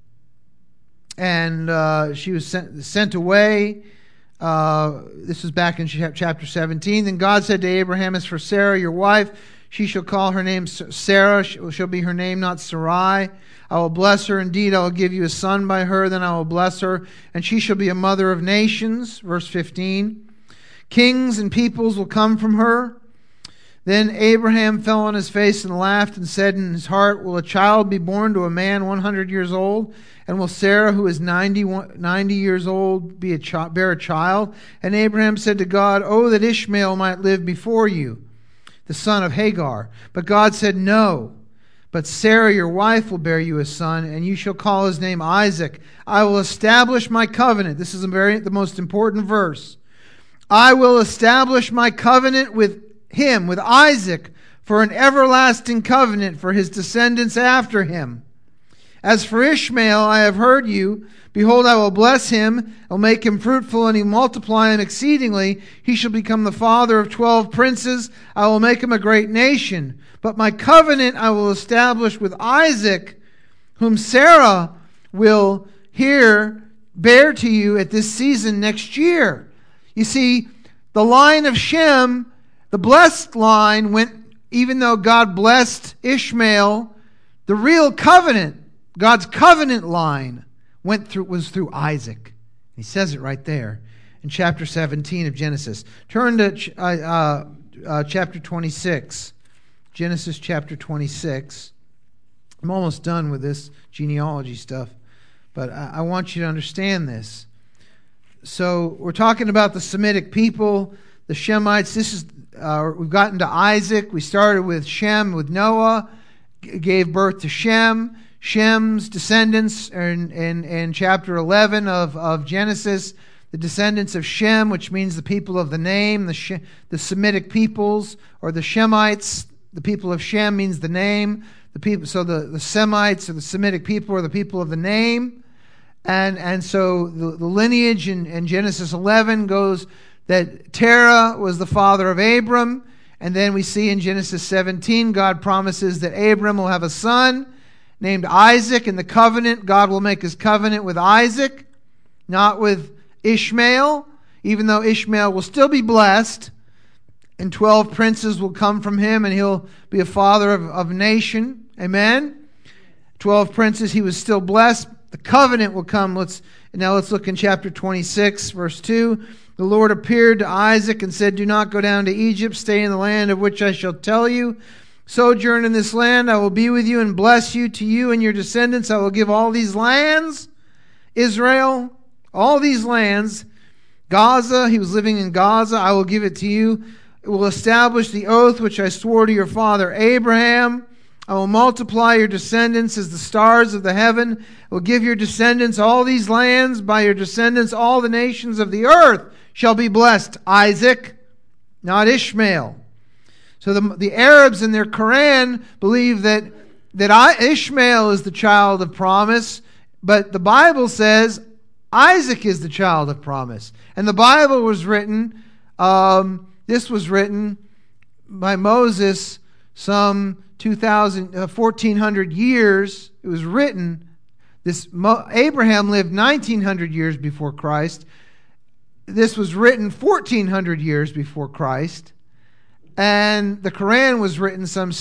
and she was sent away. This was back in chapter 17. Then God said to Abraham, as for Sarah, your wife, She shall call her name Sarah, shall be her name, not Sarai. I will bless her indeed. I will give you a son by her, then I will bless her, and she shall be a mother of nations. Verse 15. Kings and peoples will come from her. Then Abraham fell on his face and laughed and said in his heart, will a child be born to a man 100 years old? And will Sarah, who is 90 years old, bear a child? And Abraham said to God, oh, that Ishmael might live before you, the son of Hagar. But God said, no. But Sarah, your wife, will bear you a son, and you shall call his name Isaac. I will establish my covenant. This is the most important verse. I will establish my covenant with him, with Isaac, for an everlasting covenant for his descendants after him. As for Ishmael, I have heard you. Behold, I will bless him. I will make him fruitful, and he multiply him exceedingly. He shall become the father of 12 princes. I will make him a great nation. But my covenant I will establish with Isaac, whom Sarah will bear to you at this season next year. You see, the line of Shem, the blessed line, went, even though God blessed Ishmael, the real covenant, God's covenant line was through Isaac. He says it right there in chapter 17 of Genesis. Turn to chapter 26. Genesis chapter 26. I'm almost done with this genealogy stuff, but I want you to understand this. So we're talking about the Semitic people, the Shemites. This is we've gotten to Isaac. We started with Shem, with Noah, gave birth to Shem. Shem's descendants are in chapter 11 of Genesis, the descendants of Shem, which means the people of the name, the Semitic peoples, or the Shemites. The people of Shem means the name. So the Semites, or the Semitic people, are the people of the name. And so the lineage in Genesis 11 goes that Terah was the father of Abram. And then we see in Genesis 17, God promises that Abram will have a son named Isaac. In the covenant, God will make his covenant with Isaac, not with Ishmael, even though Ishmael will still be blessed. And 12 princes will come from him, and he'll be a father of a nation. Amen? 12 princes, he was still blessed. The covenant will come. Let's look in chapter 26, verse 2. The Lord appeared to Isaac and said, do not go down to Egypt. Stay in the land of which I shall tell you. Sojourn in this land. I will be with you and bless you. To you and your descendants I will give all these lands. Israel, all these lands. Gaza, he was living in Gaza. I will give it to you. It will establish the oath which I swore to your father Abraham. I will multiply your descendants as the stars of the heaven. I will give your descendants all these lands. By your descendants all the nations of the earth shall be blessed. Isaac, not Ishmael. So the Arabs in their Quran believe that Ishmael is the child of promise, but the Bible says Isaac is the child of promise. And the Bible was written, this was written by Moses some 1,400 years. It was written. Abraham lived 1,900 years before Christ. This was written 1,400 years before Christ. And the Quran was written some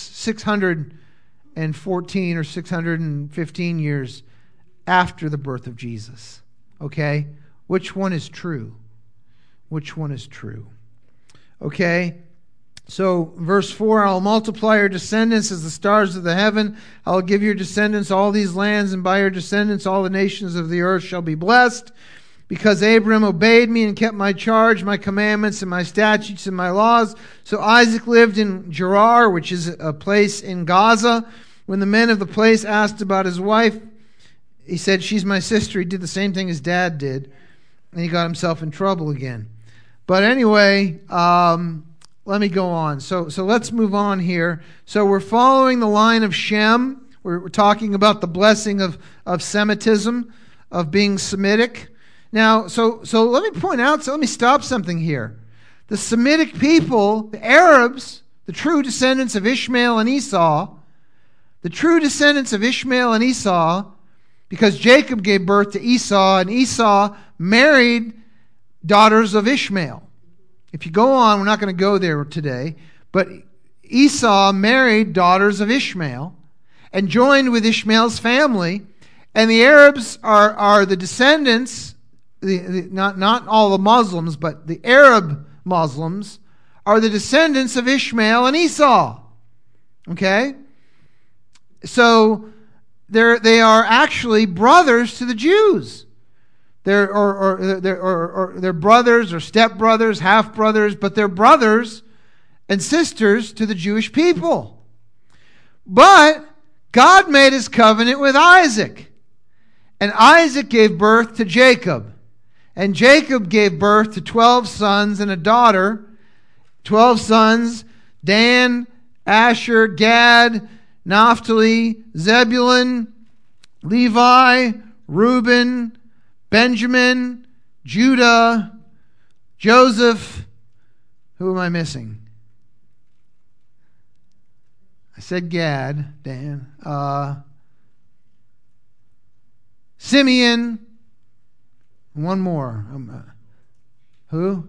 614 or 615 years after the birth of Jesus. Okay? Which one is true? Which one is true? Okay? So, verse 4, I will multiply your descendants as the stars of the heaven. I will give your descendants all these lands, and by your descendants all the nations of the earth shall be blessed. Because Abram obeyed me and kept my charge, my commandments, and my statutes, and my laws. So Isaac lived in Gerar, which is a place in Gaza. When the men of the place asked about his wife, he said, she's my sister. He did the same thing his dad did. And he got himself in trouble again. But anyway, let me go on. So let's move on here. So we're following the line of Shem. We're talking about the blessing of Semitism, of being Semitic. Now, so let me point out, let me stop something here. The Semitic people, the Arabs, the true descendants of Ishmael and Esau, because Jacob gave birth to Esau, and Esau married daughters of Ishmael. If you go on, we're not going to go there today, but Esau married daughters of Ishmael and joined with Ishmael's family. And the Arabs are the descendants, not all the Muslims, but the Arab Muslims are the descendants of Ishmael and Esau. Okay? So they are actually brothers to the Jews. They're brothers or stepbrothers, half brothers, but they're brothers and sisters to the Jewish people. But God made his covenant with Isaac. And Isaac gave birth to Jacob. And Jacob gave birth to 12 sons and a daughter. 12 sons, Dan, Asher, Gad, Naphtali, Zebulun, Levi, Reuben, Benjamin, Judah, Joseph. Who am I missing? I said Gad, Dan. Simeon. One more. Who?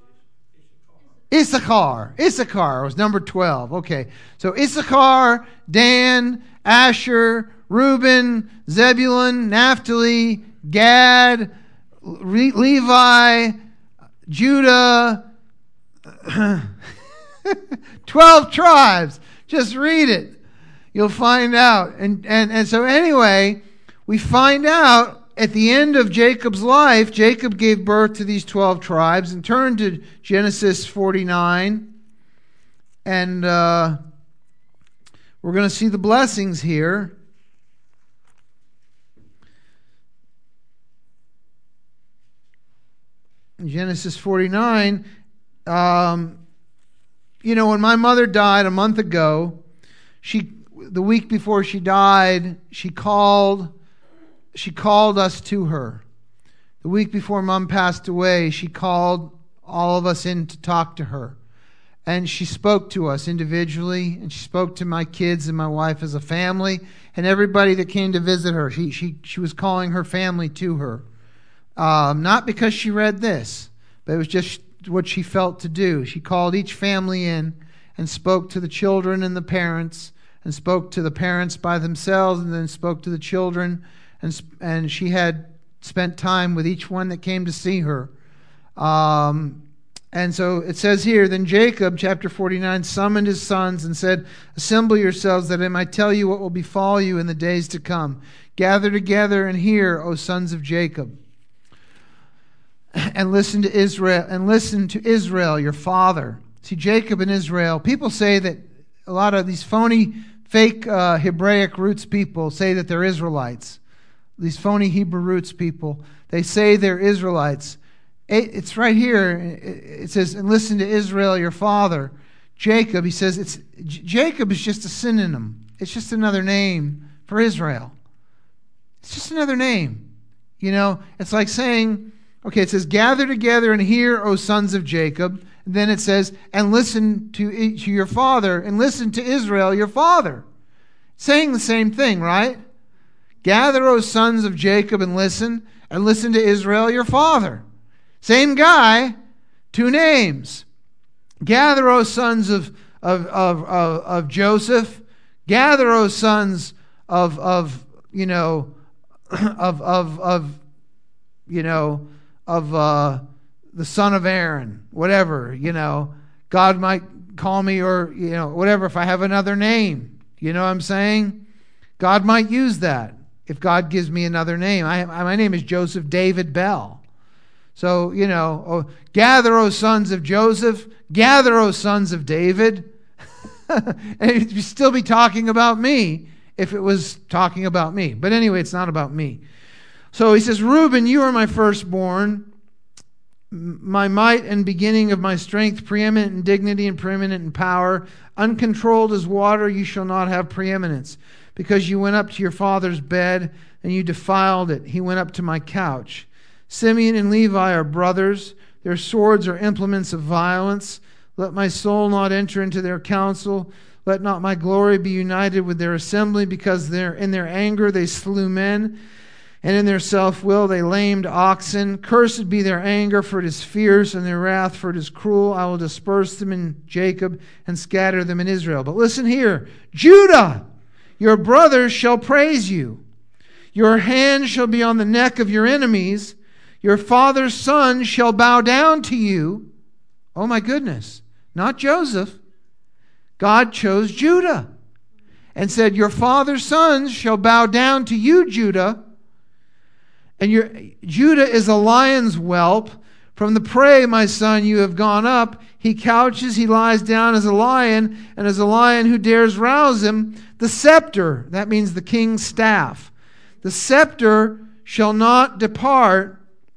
Issachar. Issachar was number 12. Okay. So Issachar, Dan, Asher, Reuben, Zebulun, Naphtali, Gad, Levi, Judah. 12 tribes. Just read it. You'll find out. And so anyway, we find out at the end of Jacob's life, Jacob gave birth to these 12 tribes. And turn to Genesis 49. And we're going to see the blessings here. In Genesis 49, when my mother died a month ago, the week before she died, she called us to her. The week before Mom passed away, she called all of us in to talk to her. And she spoke to us individually, and she spoke to my kids and my wife as a family, and everybody that came to visit her. She was calling her family to her. Not because she read this, but it was just what she felt to do. She called each family in and spoke to the children and the parents, and spoke to the parents by themselves, and then spoke to the children, and she had spent time with each one that came to see her. And so it says here, then Jacob, chapter 49, summoned his sons and said, assemble yourselves that I might tell you what will befall you in the days to come. Gather together and hear, O sons of Jacob. And listen to Israel, your father. See, Jacob and Israel, people say that a lot of these phony, fake Hebraic roots people say that they're Israelites. These phony Hebrew roots people, they say they're Israelites. It's right here. It says, and listen to Israel, your father. Jacob, he says, Jacob is just a synonym. It's just another name for Israel. It's just another name. It's like saying, okay, it says, gather together and hear, O sons of Jacob. And then it says, and listen to your father, and listen to Israel, your father. Saying the same thing, right? Gather, O sons of Jacob, and listen to Israel, your father. Same guy, two names. Gather, O sons of Joseph. Gather, O sons of the son of Aaron, whatever, God might call me, or, whatever, if I have another name, what I'm saying? God might use that if God gives me another name. My name is Joseph David Bell. So, gather, O sons of Joseph, gather, O sons of David. And it'd still be talking about me if it was talking about me. But anyway, it's not about me. So he says, Reuben, you are my firstborn, my might and beginning of my strength, preeminent in dignity and preeminent in power. Uncontrolled as water, you shall not have preeminence. Because you went up to your father's bed and you defiled it. He went up to my couch. Simeon and Levi are brothers. Their swords are implements of violence. Let my soul not enter into their counsel. Let not my glory be united with their assembly, because in their anger they slew men. And in their self-will they lamed oxen. Cursed be their anger, for it is fierce, and their wrath, for it is cruel. I will disperse them in Jacob and scatter them in Israel. But listen here. Judah, your brothers shall praise you. Your hand shall be on the neck of your enemies. Your father's son shall bow down to you. Oh my goodness. Not Joseph. God chose Judah and said, your father's sons shall bow down to you, Judah. And Judah is a lion's whelp. From the prey, my son, you have gone up. He couches, he lies down as a lion, and as a lion who dares rouse him. The scepter, that means the king's staff. The scepter shall not depart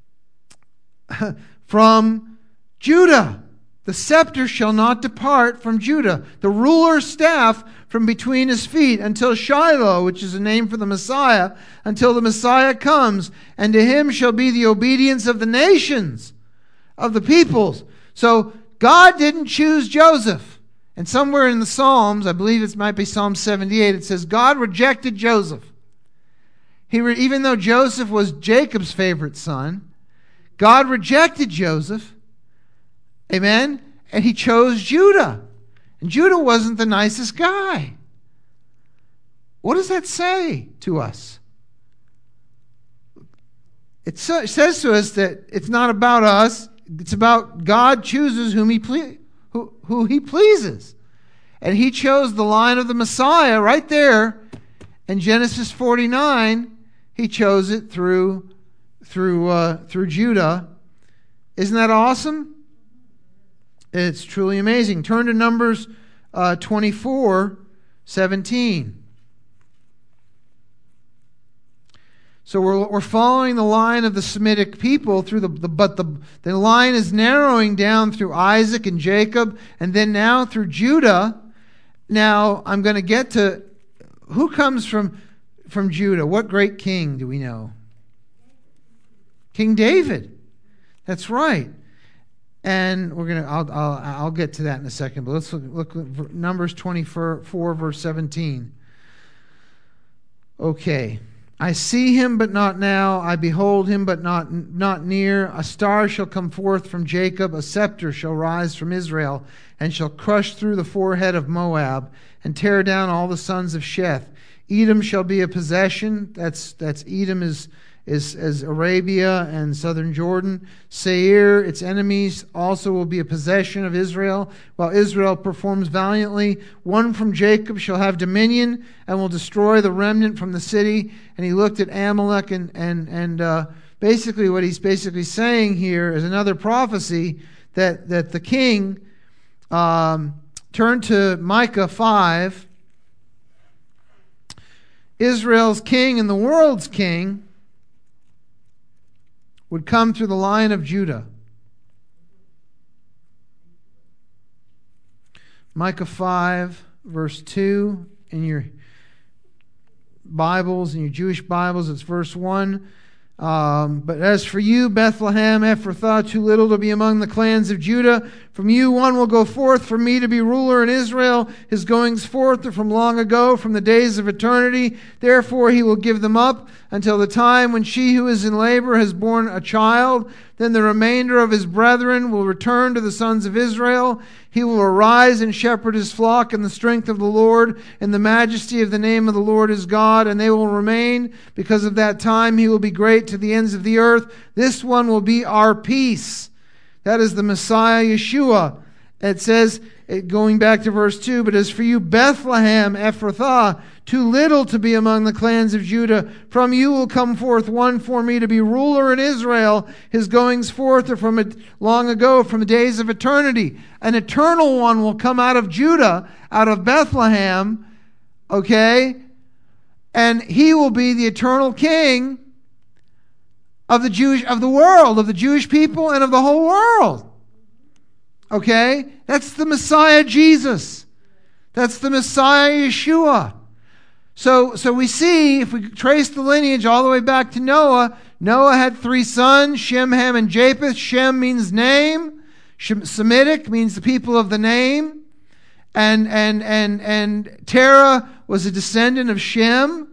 from Judah. The scepter shall not depart from Judah. The ruler's staff from between his feet until Shiloh, which is a name for the Messiah, until the Messiah comes. And to him shall be the obedience of the nations, of the peoples. So God didn't choose Joseph. And somewhere in the Psalms, I believe it might be Psalm 78, it says God rejected Joseph. Even though Joseph was Jacob's favorite son, God rejected Joseph. Amen? And he chose Judah. And Judah wasn't the nicest guy. What does that say to us? It says to us that it's not about us. It's about God chooses who he pleases. And he chose the line of the Messiah right there in Genesis 49. He chose it through Judah. Isn't that awesome? It's truly amazing. Turn to Numbers 24:17. So we're following the line of the Semitic people through but the line is narrowing down through Isaac and Jacob, and then now through Judah. Now I'm going to get to who comes from Judah. What great king do we know? King David. That's right. And I'll get to that in a second. But let's look at Numbers 24, verse 17. Okay. I see him, but not now. I behold him, but not near. A star shall come forth from Jacob. A scepter shall rise from Israel, and shall crush through the forehead of Moab, and tear down all the sons of Sheth. Edom shall be a possession. That's Edom is Arabia and southern Jordan. Seir, its enemies, also will be a possession of Israel. While Israel performs valiantly, one from Jacob shall have dominion and will destroy the remnant from the city. And he looked at Amalek and basically what he's basically saying here is another prophecy that the king, turn to Micah 5, Israel's king and the world's king would come through the line of Judah. Micah 5, verse 2, in your Bibles, in your Jewish Bibles, it's verse 1. But as for you, Bethlehem Ephrathah, too little to be among the clans of Judah, from you one will go forth from me to be ruler in Israel. His goings forth are from long ago, from the days of eternity. Therefore he will give them up until the time when she who is in labor has borne a child. Then the remainder of his brethren will return to the sons of Israel. He will arise and shepherd his flock in the strength of the Lord, in the majesty of the name of the Lord his God, and they will remain. Because of that time he will be great to the ends of the earth. This one will be our peace. That is the Messiah, Yeshua. It says, going back to verse 2, but as for you, Bethlehem Ephrathah, too little to be among the clans of Judah, from you will come forth one for me to be ruler in Israel. His goings forth are from long ago, from the days of eternity. An eternal one will come out of Judah, out of Bethlehem, okay? And he will be the eternal king of the world, of the Jewish people, and of the whole world. Okay? That's the Messiah Jesus. That's the Messiah Yeshua. So we see, if we trace the lineage all the way back to Noah, Noah had 3 sons, Shem, Ham, and Japheth. Shem means name. Semitic means the people of the name. And Terah was a descendant of Shem.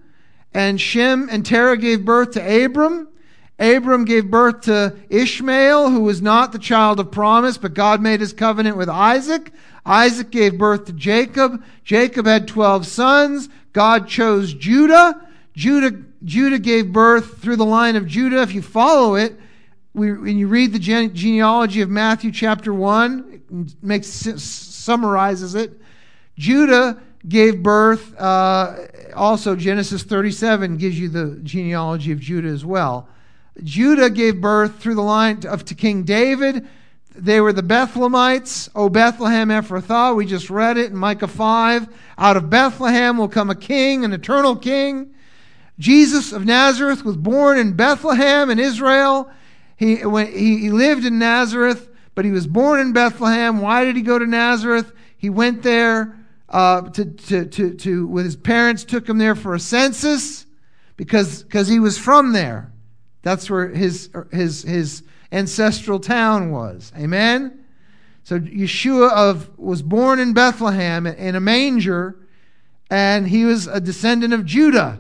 And Shem and Terah gave birth to Abram. Abram gave birth to Ishmael, who was not the child of promise, but God made his covenant with Isaac. Isaac gave birth to Jacob. Jacob had 12 sons. God chose Judah. Judah gave birth through the line of Judah. If you follow it, when you read the genealogy of Matthew chapter 1, it summarizes it. Judah gave birth, also Genesis 37 gives you the genealogy of Judah as well. Judah gave birth through the line to King David. They were the Bethlehemites. O Bethlehem Ephrathah, we just read it in Micah 5. Out of Bethlehem will come a king, an eternal king. Jesus of Nazareth was born in Bethlehem in Israel. He lived in Nazareth, but he was born in Bethlehem. Why did he go to Nazareth? He went there with his parents, took him there for a census because he was from there. That's where his ancestral town was. Amen? So Yeshua was born in Bethlehem in a manger, and he was a descendant of Judah.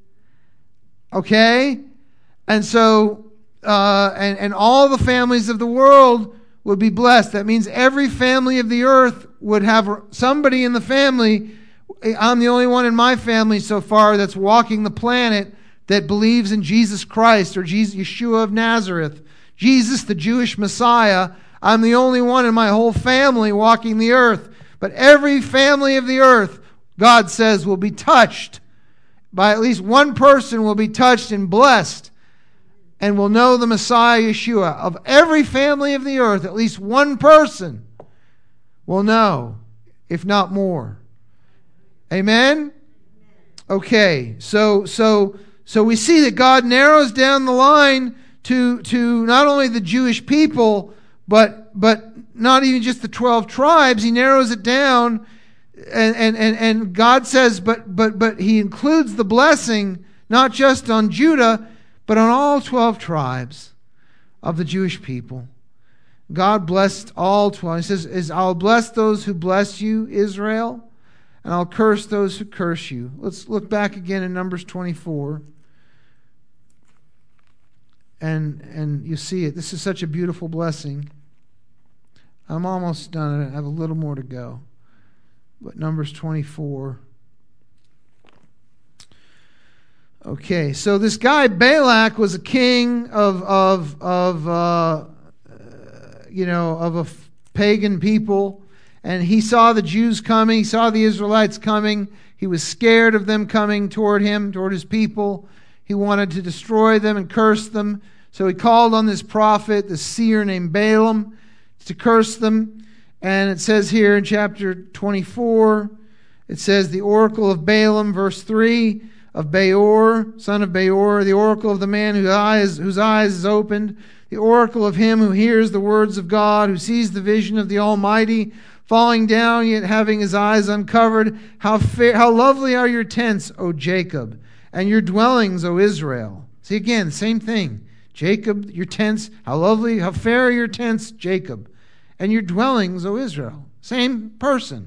Okay? And so, and all the families of the world would be blessed. That means every family of the earth would have somebody in the family. I'm the only one in my family so far that's walking the planet that believes in Jesus Christ or Yeshua of Nazareth. Jesus, the Jewish Messiah. I'm the only one in my whole family walking the earth. But every family of the earth, God says, will be touched. By at least one person will be touched and blessed and will know the Messiah Yeshua. Of every family of the earth, at least one person will know, if not more. Amen? Okay, so we see that God narrows down the line to not only the Jewish people, but not even just the 12 tribes. He narrows it down, and God says, but he includes the blessing not just on Judah, but on all 12 tribes of the Jewish people. God blessed all 12. He says, I'll bless those who bless you, Israel, and I'll curse those who curse you. Let's look back again in Numbers 24. And you see it. This is such a beautiful blessing. I'm almost done. I have a little more to go. But Numbers 24. Okay, so this guy Balak was a king of a pagan people, and he saw the Jews coming. He saw the Israelites coming. He was scared of them coming toward him, toward his people. He wanted to destroy them and curse them. So he called on this prophet, this seer named Balaam, to curse them. And it says here in chapter 24, it says, the oracle of Balaam, verse 3, of Beor, son of Beor, the oracle of the man whose eyes is opened, the oracle of him who hears the words of God, who sees the vision of the Almighty, falling down yet having his eyes uncovered. How lovely are your tents, O Jacob, and your dwellings, O Israel. See again, same thing. Jacob, your tents, how lovely, how fair are your tents, Jacob, and your dwellings, O Israel. Same person.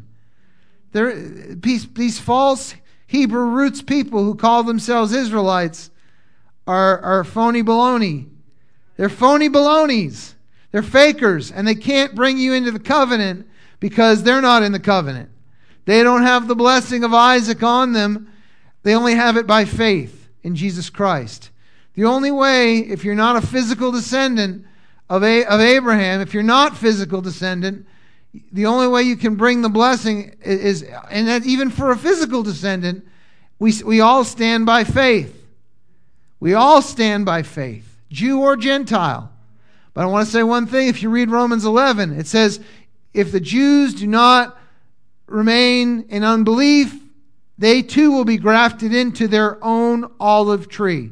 These false Hebrew roots people who call themselves Israelites are phony baloney. They're phony balonies. They're fakers, and they can't bring you into the covenant because they're not in the covenant. They don't have the blessing of Isaac on them. They only have it by faith in Jesus Christ. The only way, if you're not a physical descendant of Abraham, if you're not physical descendant, the only way you can bring the blessing is, and that even for a physical descendant, we all stand by faith. We all stand by faith, Jew or Gentile. But I want to say one thing. If you read Romans 11, it says, if the Jews do not remain in unbelief, they too will be grafted into their own olive tree.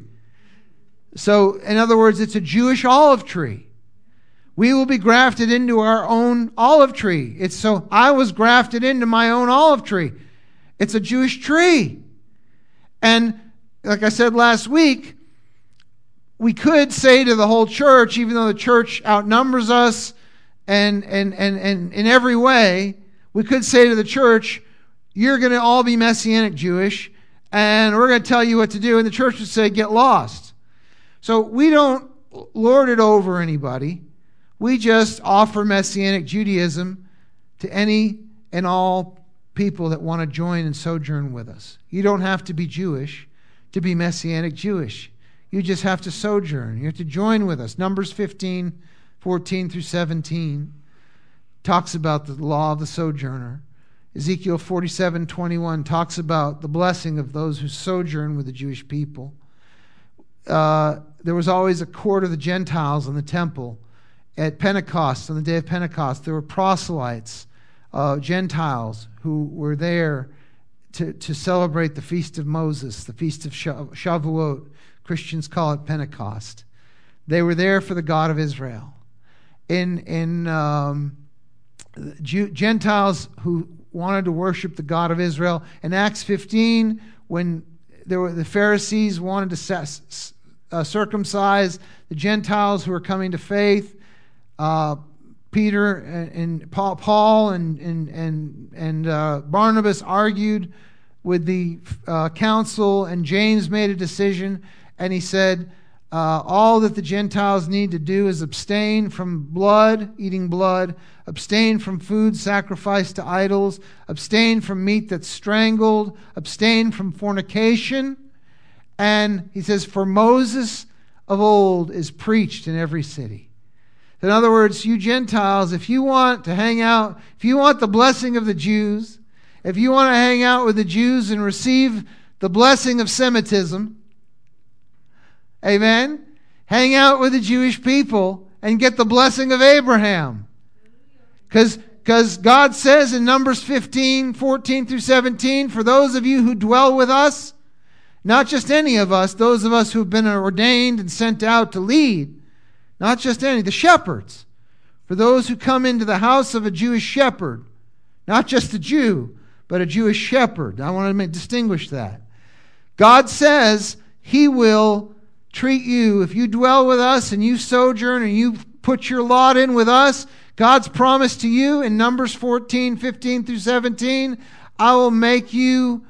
So, in other words, it's a Jewish olive tree. We will be grafted into our own olive tree. I was grafted into my own olive tree. It's a Jewish tree. And like I said last week, we could say to the whole church, even though the church outnumbers us and in every way, we could say to the church, you're going to all be Messianic Jewish, and we're going to tell you what to do. And the church would say, get lost. So we don't lord it over anybody. We just offer Messianic Judaism to any and all people that want to join and sojourn with us. You don't have to be Jewish to be Messianic Jewish. You just have to sojourn. You have to join with us. Numbers 15, 14 through 17 talks about the law of the sojourner. Ezekiel 47:21 talks about the blessing of those who sojourn with the Jewish people. There was always a court of the Gentiles in the temple. At Pentecost, on the day of Pentecost, there were proselytes, Gentiles, who were there to celebrate the Feast of Moses, the Feast of Shavuot. Christians call it Pentecost. They were there for the God of Israel. Gentiles who wanted to worship the God of Israel. In Acts 15, when the Pharisees wanted to circumcise the Gentiles who were coming to faith, Peter and Paul and Barnabas argued with the council, and James made a decision, and he said, all that the Gentiles need to do is abstain from blood, eating blood, abstain from food sacrificed to idols, abstain from meat that's strangled, abstain from fornication. And he says, for Moses of old is preached in every city. In other words, you Gentiles, if you want to hang out, if you want the blessing of the Jews, if you want to hang out with the Jews and receive the blessing of Semitism, amen, hang out with the Jewish people and get the blessing of Abraham. Because God says in Numbers 15, 14 through 17, for those of you who dwell with us, not just any of us, those of us who have been ordained and sent out to lead, not just any, the shepherds. For those who come into the house of a Jewish shepherd, not just a Jew, but a Jewish shepherd. I want to distinguish that. God says He will treat you, if you dwell with us and you sojourn and you put your lot in with us, God's promise to you in Numbers 14, 15 through 17, I will make you,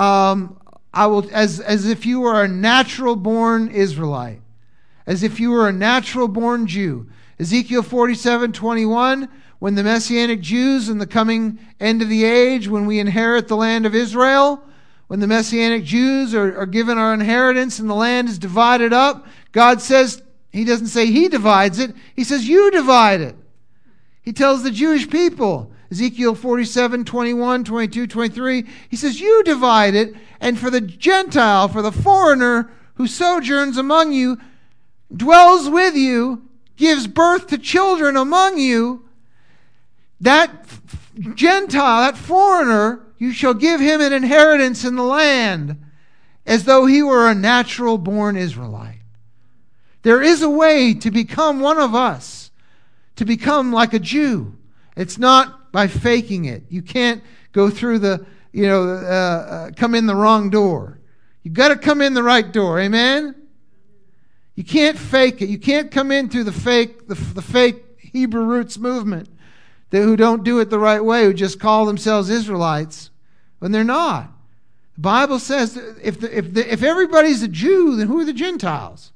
as if you were a natural born Israelite. As if you were a natural born Jew. Ezekiel 47:21, when the Messianic Jews in the coming end of the age, when we inherit the land of Israel, when the Messianic Jews are given our inheritance and the land is divided up, God says, He doesn't say He divides it, He says you divide it. He tells the Jewish people, Ezekiel 47:21, 22, 23, He says you divide it, and for the Gentile, for the foreigner who sojourns among you, dwells with you, gives birth to children among you, that Gentile, that foreigner, you shall give him an inheritance in the land as though he were a natural born Israelite. There is a way to become one of us, to become like a Jew. It's not by faking it. You can't go through come in the wrong door. You've got to come in the right door. Amen? You can't fake it. You can't come in through the fake Hebrew roots movement who don't do it the right way, who just call themselves Israelites when they're not. The Bible says if everybody's a Jew, then who are the Gentiles?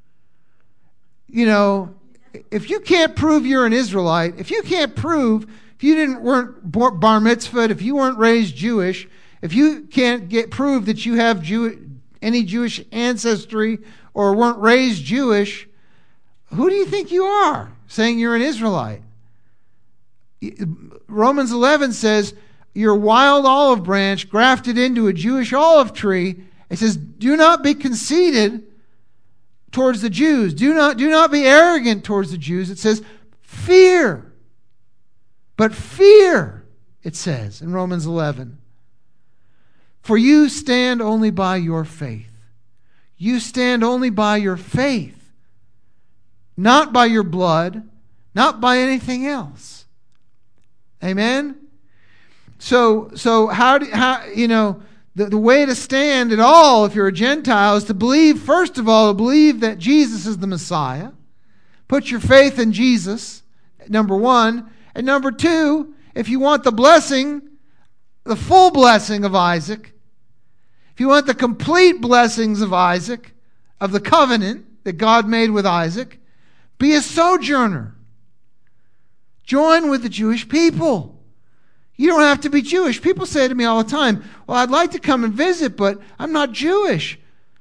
If you can't prove you're an Israelite, if you weren't bar mitzvahed, if you weren't raised Jewish, if you can't prove that you have any Jewish ancestry or weren't raised Jewish, who do you think you are saying you're an Israelite? Romans 11 says, you're a wild olive branch grafted into a Jewish olive tree. It says, do not be conceited towards the Jews. Do not be arrogant towards the Jews. It says, fear. But fear, it says in Romans 11. For you stand only by your faith. You stand only by your faith. Not by your blood. Not by anything else. Amen? So the way to stand at all if you're a Gentile is to believe, first of all, that Jesus is the Messiah. Put your faith in Jesus, number one. And number two, if you want the blessing, the full blessing of Isaac, if you want the complete blessings of Isaac, of the covenant that God made with Isaac, be a sojourner. Join with the Jewish people. You don't have to be Jewish. People say to me all the time, well, I'd like to come and visit, but I'm not Jewish.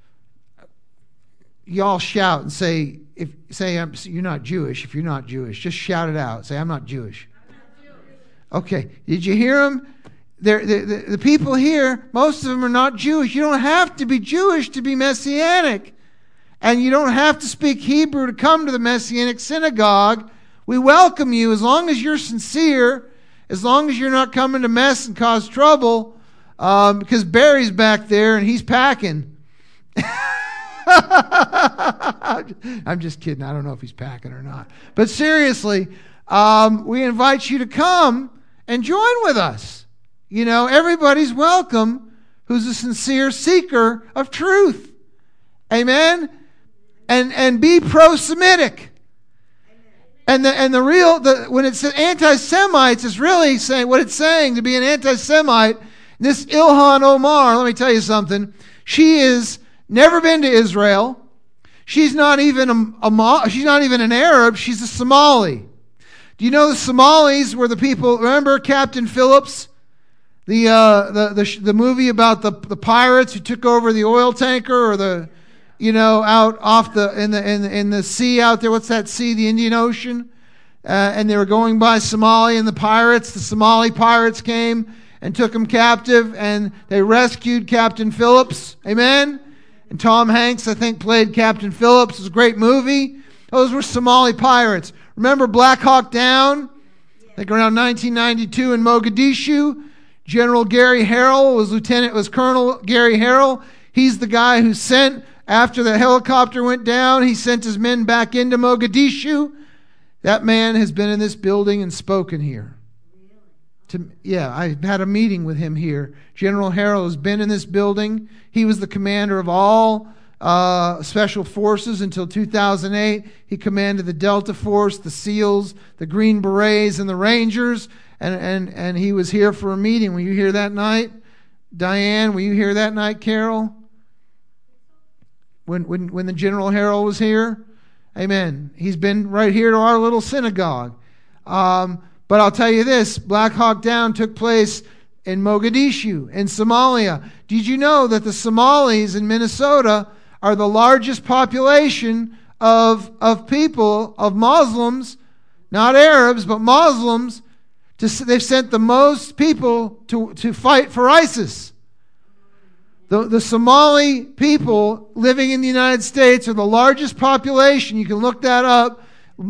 Y'all shout and say, you're not Jewish. If you're not Jewish, just shout it out. Say, I'm not Jewish. Okay, did you hear them? The people here, most of them are not Jewish. You don't have to be Jewish to be Messianic. And you don't have to speak Hebrew to come to the Messianic synagogue. We welcome you as long as you're sincere, as long as you're not coming to mess and cause trouble, because Barry's back there and he's packing. I'm just kidding. I don't know if he's packing or not. But seriously, we invite you to come and join with us. You know, everybody's welcome who's a sincere seeker of truth. Amen? And be pro-Semitic. And when it says anti-Semites, it's really saying what it's saying to be an anti-Semite. This Ilhan Omar, let me tell you something. She has never been to Israel. She's not even she's not even an Arab. She's a Somali. Do you know the Somalis were the people? Remember Captain Phillips, the movie about the pirates who took over the oil tanker, or out off in the sea out there. What's that sea? The Indian Ocean. And they were going by Somalia, and the Somali pirates came and took them captive, and they rescued Captain Phillips. Amen. And Tom Hanks, I think, played Captain Phillips. It was a great movie. Those were Somali pirates. Remember Black Hawk Down? I think around 1992 in Mogadishu. General Gary Harrell was Colonel Gary Harrell. He's the guy who sent, after the helicopter went down, he sent his men back into Mogadishu. That man has been in this building and spoken here. I had a meeting with him here. General Harrell has been in this building. He was the commander of all special forces until 2008. He commanded the Delta Force, the SEALs, the Green Berets, and the Rangers. And he was here for a meeting. Were you here that night? Diane, were you here that night, Carol? When the General Harrell was here? Amen. He's been right here to our little synagogue. But I'll tell you this, Black Hawk Down took place in Mogadishu, in Somalia. Did you know that the Somalis in Minnesota are the largest population of people, of Muslims, not Arabs, but Muslims? They've sent the most people to fight for ISIS. The Somali people living in the United States are the largest population. You can look that up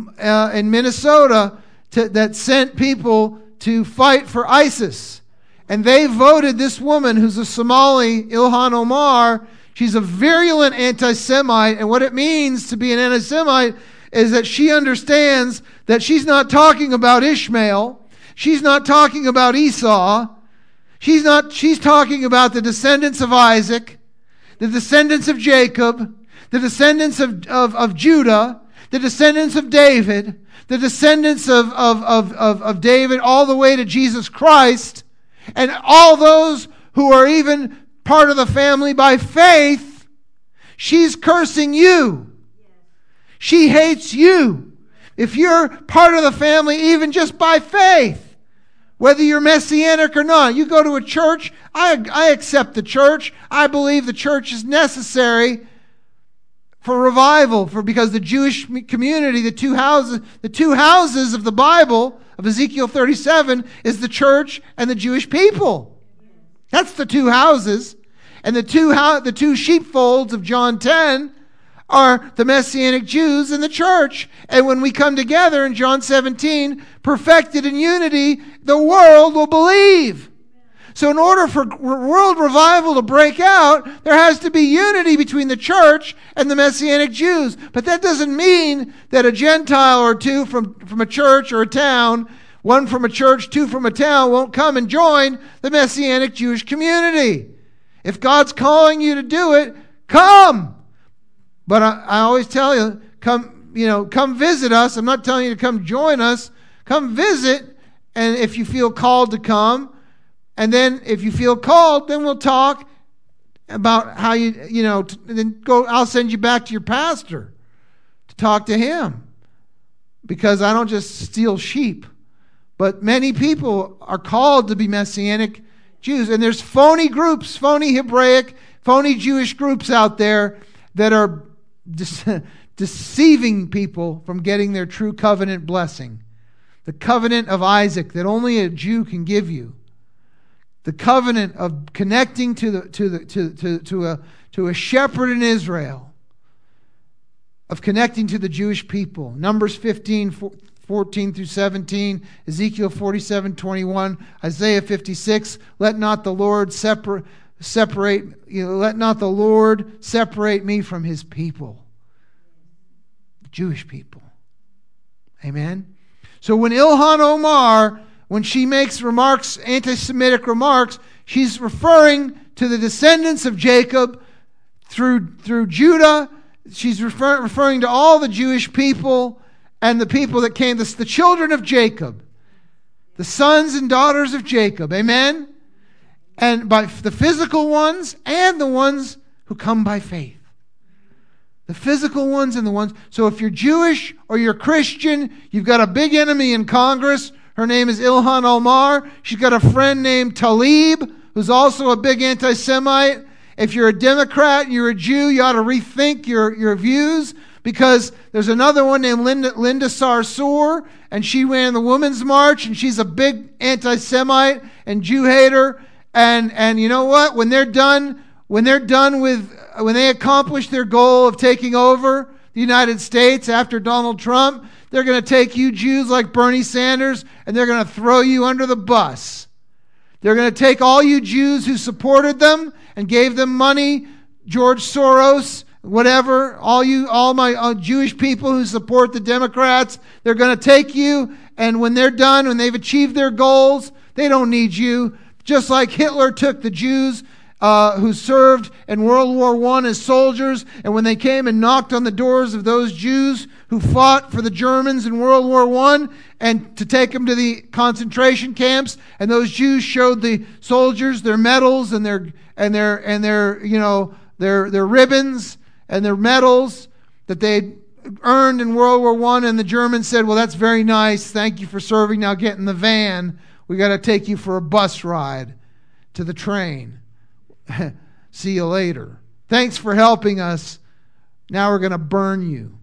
in Minnesota that sent people to fight for ISIS. And they voted this woman who's a Somali, Ilhan Omar. She's a virulent anti-Semite. And what it means to be an anti-Semite is that she understands that she's not talking about Ishmael. She's not talking about Esau. She's talking about the descendants of Isaac, the descendants of Jacob, the descendants of Judah, the descendants of David, the descendants of David all the way to Jesus Christ, and all those who are even part of the family by faith. She's cursing you. She hates you. If you're part of the family even just by faith, whether you're Messianic or not, you go to a church. I accept the church. I believe the church is necessary for revival, because the Jewish community, the two houses of the Bible, of Ezekiel 37, is the church and the Jewish people. That's the two houses. And the two sheepfolds of John 10 are the Messianic Jews and the church. And when we come together in John 17, perfected in unity, the world will believe. So in order for world revival to break out, there has to be unity between the church and the Messianic Jews. But that doesn't mean that a Gentile or two from a church or a town, one from a church, two from a town, won't come and join the Messianic Jewish community. If God's calling you to do it, come. But I always tell you, come visit us. I'm not telling you to come join us. Come visit, and if you feel called to come, and then if you feel called, then we'll talk, about how then go. I'll send you back to your pastor to talk to him, because I don't just steal sheep. But many people are called to be Messianic Jews, and there's phony groups, phony Hebraic, phony Jewish groups out there that are deceiving people from getting their true covenant blessing. The covenant of Isaac that only a Jew can give you. The covenant of connecting to a shepherd in Israel. Of connecting to the Jewish people. Numbers 15, 14 through 17, Ezekiel 47, 21, Isaiah 56. Let not the Lord separate me from his people. The Jewish people. Amen. So when Ilhan Omar, when she makes remarks, anti-Semitic remarks, she's referring to the descendants of Jacob through Judah. She's referring to all the Jewish people and the people that came, the children of Jacob, the sons and daughters of Jacob. Amen? And by the physical ones and the ones who come by faith. The physical ones and the ones. So if you're Jewish or you're Christian, you've got a big enemy in Congress. Her name is Ilhan Omar. She's got a friend named Talib, who's also a big anti-Semite. If you're a Democrat and you're a Jew, you ought to rethink your views, because there's another one named Linda Sarsour, and she ran the Women's March, and she's a big anti-Semite and Jew hater. And you know what? When they accomplish their goal of taking over the United States after Donald Trump, they're going to take you Jews like Bernie Sanders, and they're going to throw you under the bus. They're going to take all you Jews who supported them and gave them money, George Soros, whatever, all my Jewish people who support the Democrats, they're going to take you, and when they're done, when they've achieved their goals, they don't need you. Just like Hitler took the Jews who served in World War I as soldiers, and when they came and knocked on the doors of those Jews who fought for the Germans in World War I, and to take them to the concentration camps, and those Jews showed the soldiers their medals and their ribbons and their medals that they earned in World War I, and the Germans said, "Well, that's very nice. Thank you for serving. Now get in the van. We got to take you for a bus ride to the train. See you later. Thanks for helping us. Now we're going to burn you."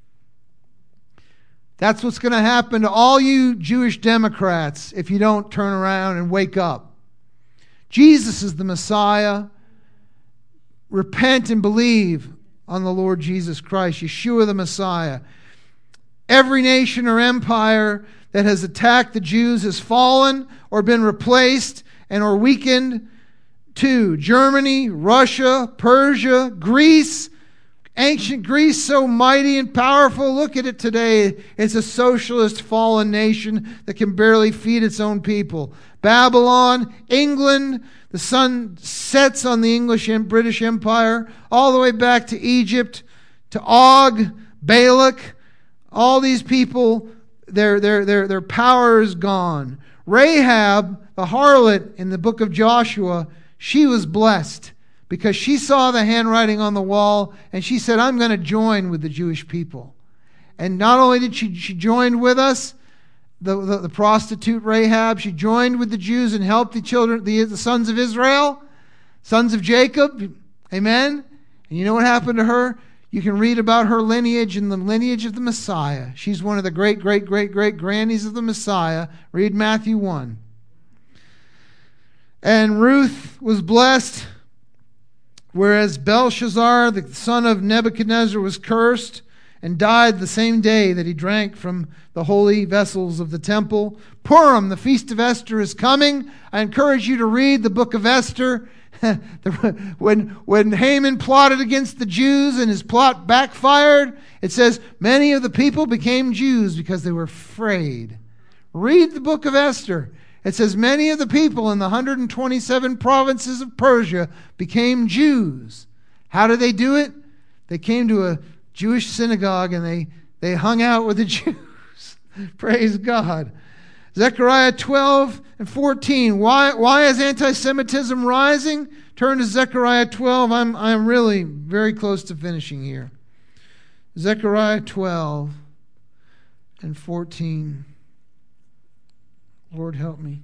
That's what's going to happen to all you Jewish Democrats if you don't turn around and wake up. Jesus is the Messiah. Repent and believe on the Lord Jesus Christ, Yeshua the Messiah. Every nation or empire that has attacked the Jews has fallen or been replaced and or weakened. Too. Germany, Russia, Persia, Greece. Ancient Greece, so mighty and powerful. Look at it today. It's a socialist fallen nation that can barely feed its own people. Babylon, England, the sun sets on the English and British Empire, all the way back to Egypt, to Og, Balak. All these people, their power is gone. Rahab, the harlot in the book of Joshua, she was blessed because she saw the handwriting on the wall, and she said, "I'm going to join with the Jewish people." And not only did she join with us, the prostitute Rahab, she joined with the Jews and helped the children, the sons of Israel, sons of Jacob. Amen? And you know what happened to her? You can read about her lineage in the lineage of the Messiah. She's one of the great grannies of the Messiah. Read Matthew 1. And Ruth was blessed, whereas Belshazzar, the son of Nebuchadnezzar, was cursed and died the same day that he drank from the holy vessels of the temple. Purim, the feast of Esther, is coming. I encourage you to read the book of Esther. When Haman plotted against the Jews and his plot backfired, it says many of the people became Jews because they were afraid. Read the book of Esther. It says many of the people in the 127 provinces of Persia became Jews. How did they do it? They came to a Jewish synagogue and they hung out with the Jews. Praise God. Zechariah 12 and 14. Why is anti-Semitism rising? Turn to Zechariah 12. I'm really very close to finishing here. Zechariah 12 and 14. Lord, help me.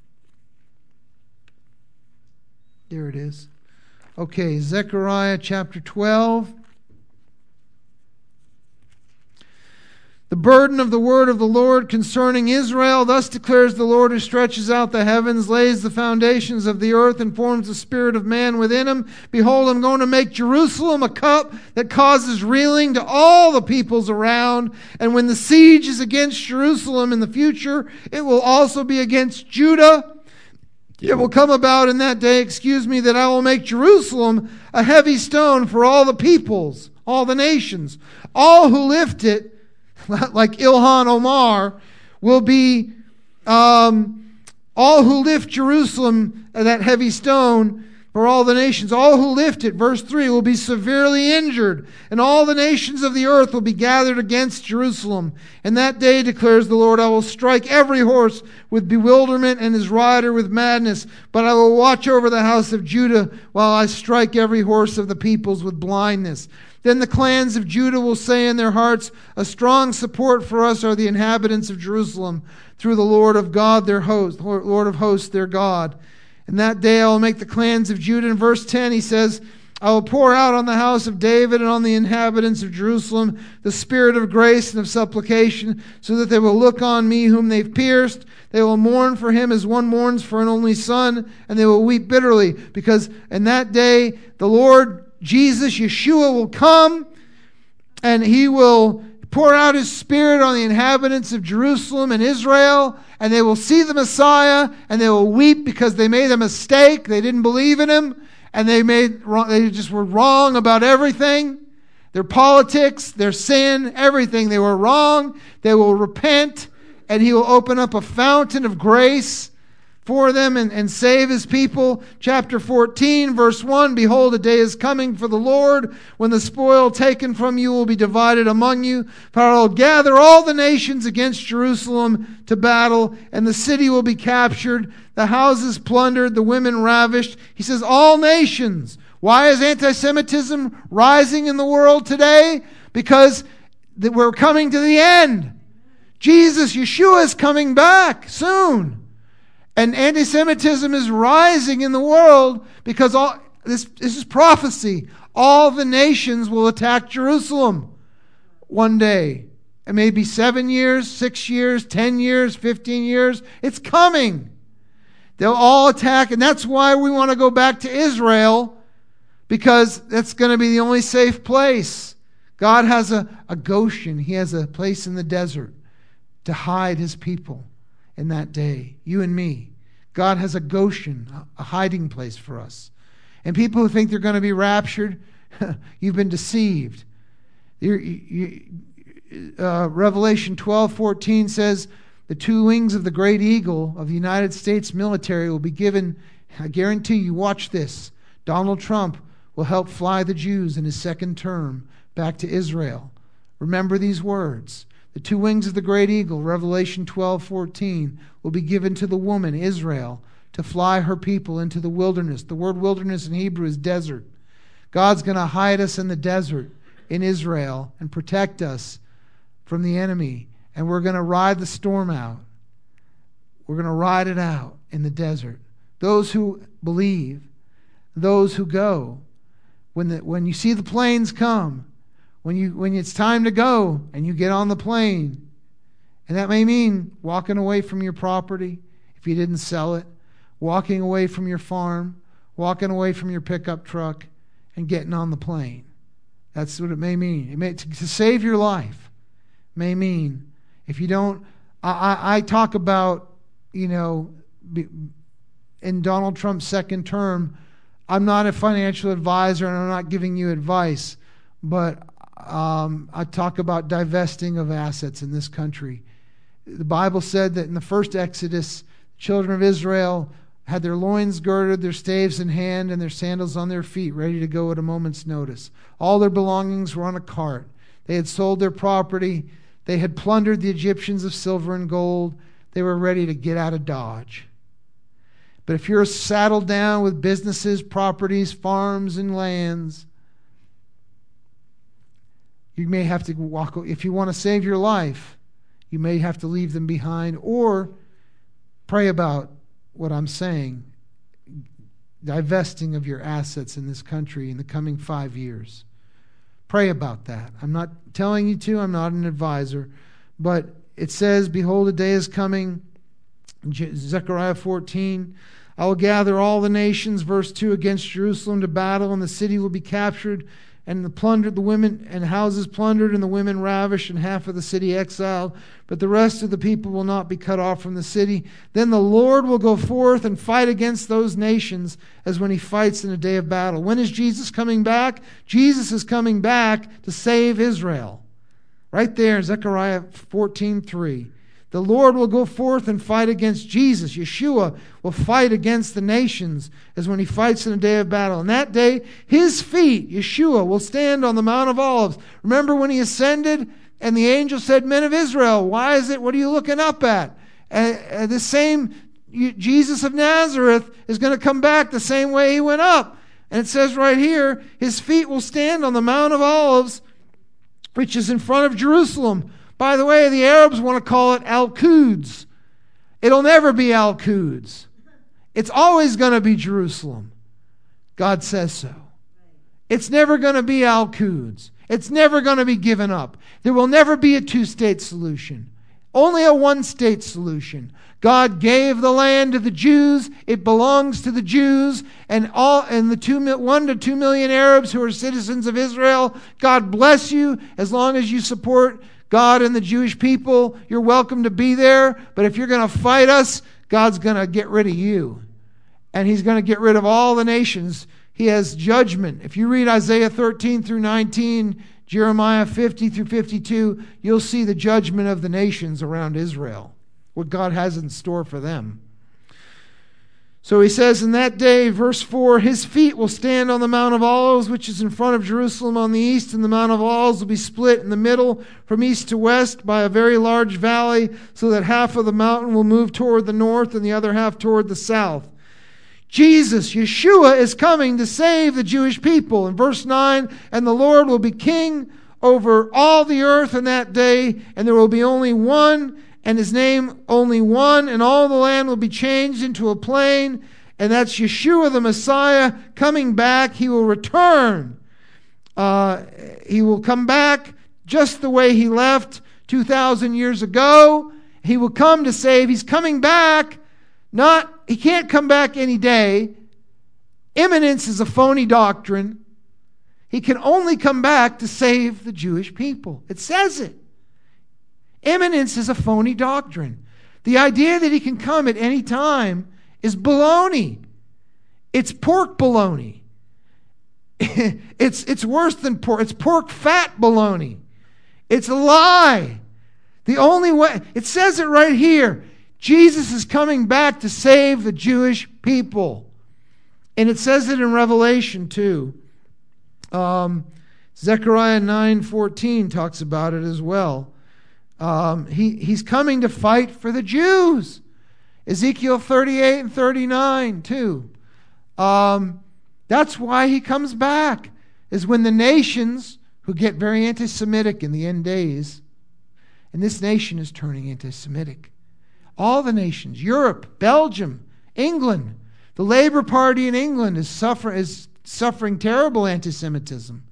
There it is. Okay, Zechariah chapter 12. The burden of the word of the Lord concerning Israel. Thus declares the Lord, who stretches out the heavens, lays the foundations of the earth, and forms the spirit of man within him. Behold, I'm going to make Jerusalem a cup that causes reeling to all the peoples around. And when the siege is against Jerusalem in the future, it will also be against Judah. It will come about in that day, that I will make Jerusalem a heavy stone for all the peoples, all the nations. All who lift it, like Ilhan Omar, will be all who lift Jerusalem, that heavy stone, for all the nations. All who lift it, verse 3, will be severely injured, and all the nations of the earth will be gathered against Jerusalem. And that day, declares the Lord, I will strike every horse with bewilderment and his rider with madness, but I will watch over the house of Judah while I strike every horse of the peoples with blindness. Then the clans of Judah will say in their hearts, a strong support for us are the inhabitants of Jerusalem, through the Lord of God their host, Lord of hosts their God. And that day I will make the clans of Judah. In verse 10 he says, I will pour out on the house of David and on the inhabitants of Jerusalem the spirit of grace and of supplication, so that they will look on me whom they've pierced. They will mourn for him as one mourns for an only son, and they will weep bitterly, because in that day the Lord Jesus, Yeshua, will come, and he will pour out his spirit on the inhabitants of Jerusalem and Israel, and they will see the Messiah, and they will weep because they made a mistake. They didn't believe in him, and they just were wrong about everything. Their politics, their sin, everything. They were wrong. They will repent, and he will open up a fountain of grace for them and save his people. Chapter 14, verse 1, behold, a day is coming for the Lord when the spoil taken from you will be divided among you. For I will gather all the nations against Jerusalem to battle, and the city will be captured, the houses plundered, the women ravished. He says, all nations. Why is anti-Semitism rising in the world today? Because we're coming to the end. Jesus, Yeshua, is coming back soon. And anti-Semitism is rising in the world because this is prophecy. All the nations will attack Jerusalem one day. It may be 7 years, 6 years, 10 years, 15 years. It's coming. They'll all attack, and that's why we want to go back to Israel, because that's going to be the only safe place. God has a Goshen. He has a place in the desert to hide his people in that day, you and me. God has a Goshen, a hiding place for us. And people who think they're going to be raptured, you've been deceived. Revelation 12:14 says, the two wings of the great eagle of the United States military will be given. I guarantee you, watch this. Donald Trump will help fly the Jews in his second term back to Israel. Remember these words. The two wings of the great eagle, Revelation 12:14, will be given to the woman, Israel, to fly her people into the wilderness. The word wilderness in Hebrew is desert. God's going to hide us in the desert in Israel and protect us from the enemy. And we're going to ride the storm out. We're going to ride it out in the desert. Those who believe, those who go, when you see the planes come, when it's time to go and you get on the plane, and that may mean walking away from your property if you didn't sell it, walking away from your farm, walking away from your pickup truck, and getting on the plane. That's what it may mean. It may, to save your life may mean, if you don't, I talk about, in Donald Trump's second term, I'm not a financial advisor and I'm not giving you advice, but I talk about divesting of assets in this country. The Bible said that in the first Exodus, children of Israel had their loins girded, their staves in hand, and their sandals on their feet, ready to go at a moment's notice. All their belongings were on a cart. They had sold their property. They had plundered the Egyptians of silver and gold. They were ready to get out of Dodge. But if you're saddled down with businesses, properties, farms, and lands, you may have to walk. If you want to save your life, you may have to leave them behind, or pray about what I'm saying, divesting of your assets in this country in the coming 5 years. Pray about that. I'm not telling you to. I'm not an advisor. But it says, behold, a day is coming, Zechariah 14, I will gather all the nations, verse 2, against Jerusalem to battle, and the city will be captured, and the women and houses plundered, and the women ravished, and half of the city exiled. But the rest of the people will not be cut off from the city. Then the Lord will go forth and fight against those nations as when he fights in a day of battle. When is Jesus coming back? Jesus is coming back to save Israel. Right there, Zechariah 14:3. The Lord will go forth and fight against Jesus. Yeshua will fight against the nations as when he fights in a day of battle. And that day, his feet, Yeshua, will stand on the Mount of Olives. Remember when he ascended and the angel said, Men of Israel, why is it? What are you looking up at? The same Jesus of Nazareth is going to come back the same way he went up. And it says right here, his feet will stand on the Mount of Olives, which is in front of Jerusalem. By the way, the Arabs want to call it Al-Quds. It'll never be Al-Quds. It's always going to be Jerusalem. God says so. It's never going to be Al-Quds. It's never going to be given up. There will never be a two-state solution. Only a one-state solution. God gave the land to the Jews. It belongs to the Jews. And the 1 to 2 million Arabs who are citizens of Israel, God bless you as long as you support God and the Jewish people. You're welcome to be there. But if you're going to fight us, God's going to get rid of you. And he's going to get rid of all the nations. He has judgment. If you read Isaiah 13 through 19, Jeremiah 50 through 52, you'll see the judgment of the nations around Israel, what God has in store for them. So he says, in that day, verse 4, his feet will stand on the Mount of Olives, which is in front of Jerusalem on the east, and the Mount of Olives will be split in the middle from east to west by a very large valley, so that half of the mountain will move toward the north and the other half toward the south. Jesus, Yeshua, is coming to save the Jewish people. In verse 9, and the Lord will be king over all the earth in that day, and there will be only one, and his name only one, and all the land will be changed into a plain, and that's Yeshua the Messiah coming back. He will return. He will come back just the way he left 2,000 years ago. He will come to save. He's coming back. He can't come back any day. Imminence is a phony doctrine. He can only come back to save the Jewish people. It says it. Imminence is a phony doctrine. The idea that he can come at any time is baloney. It's pork baloney. It's worse than pork. It's pork fat baloney. It's a lie. The only way, it says it right here. Jesus is coming back to save the Jewish people. And it says it in Revelation too. Zechariah 9:14 talks about it as well. He's coming to fight for the Jews. Ezekiel 38 and 39 too. That's why he comes back, is when the nations who get very anti-Semitic in the end days, and this nation is turning anti-Semitic. All the nations, Europe, Belgium, England. The Labour Party in England is suffering terrible anti-Semitism.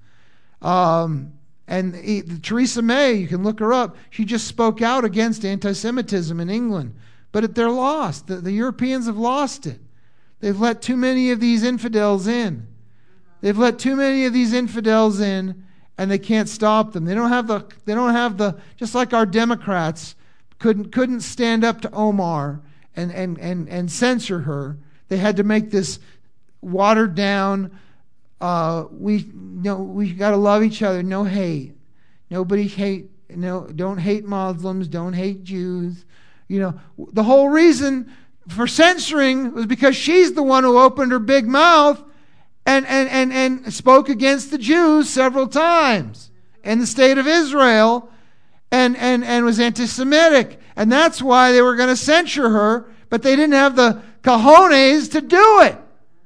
And Theresa May, you can look her up, she just spoke out against anti-Semitism in England. But they're lost. The Europeans have lost it. They've let too many of these infidels in. They've let too many of these infidels in, and they can't stop them. They don't have the just like our Democrats couldn't stand up to Omar and censor her. They had to make this watered down, we got to love each other, no hate. Don't hate Muslims, don't hate Jews. The whole reason for censoring was because she's the one who opened her big mouth and spoke against the Jews several times in the state of Israel and was anti-Semitic. And that's why they were going to censure her, but they didn't have the cojones to do it.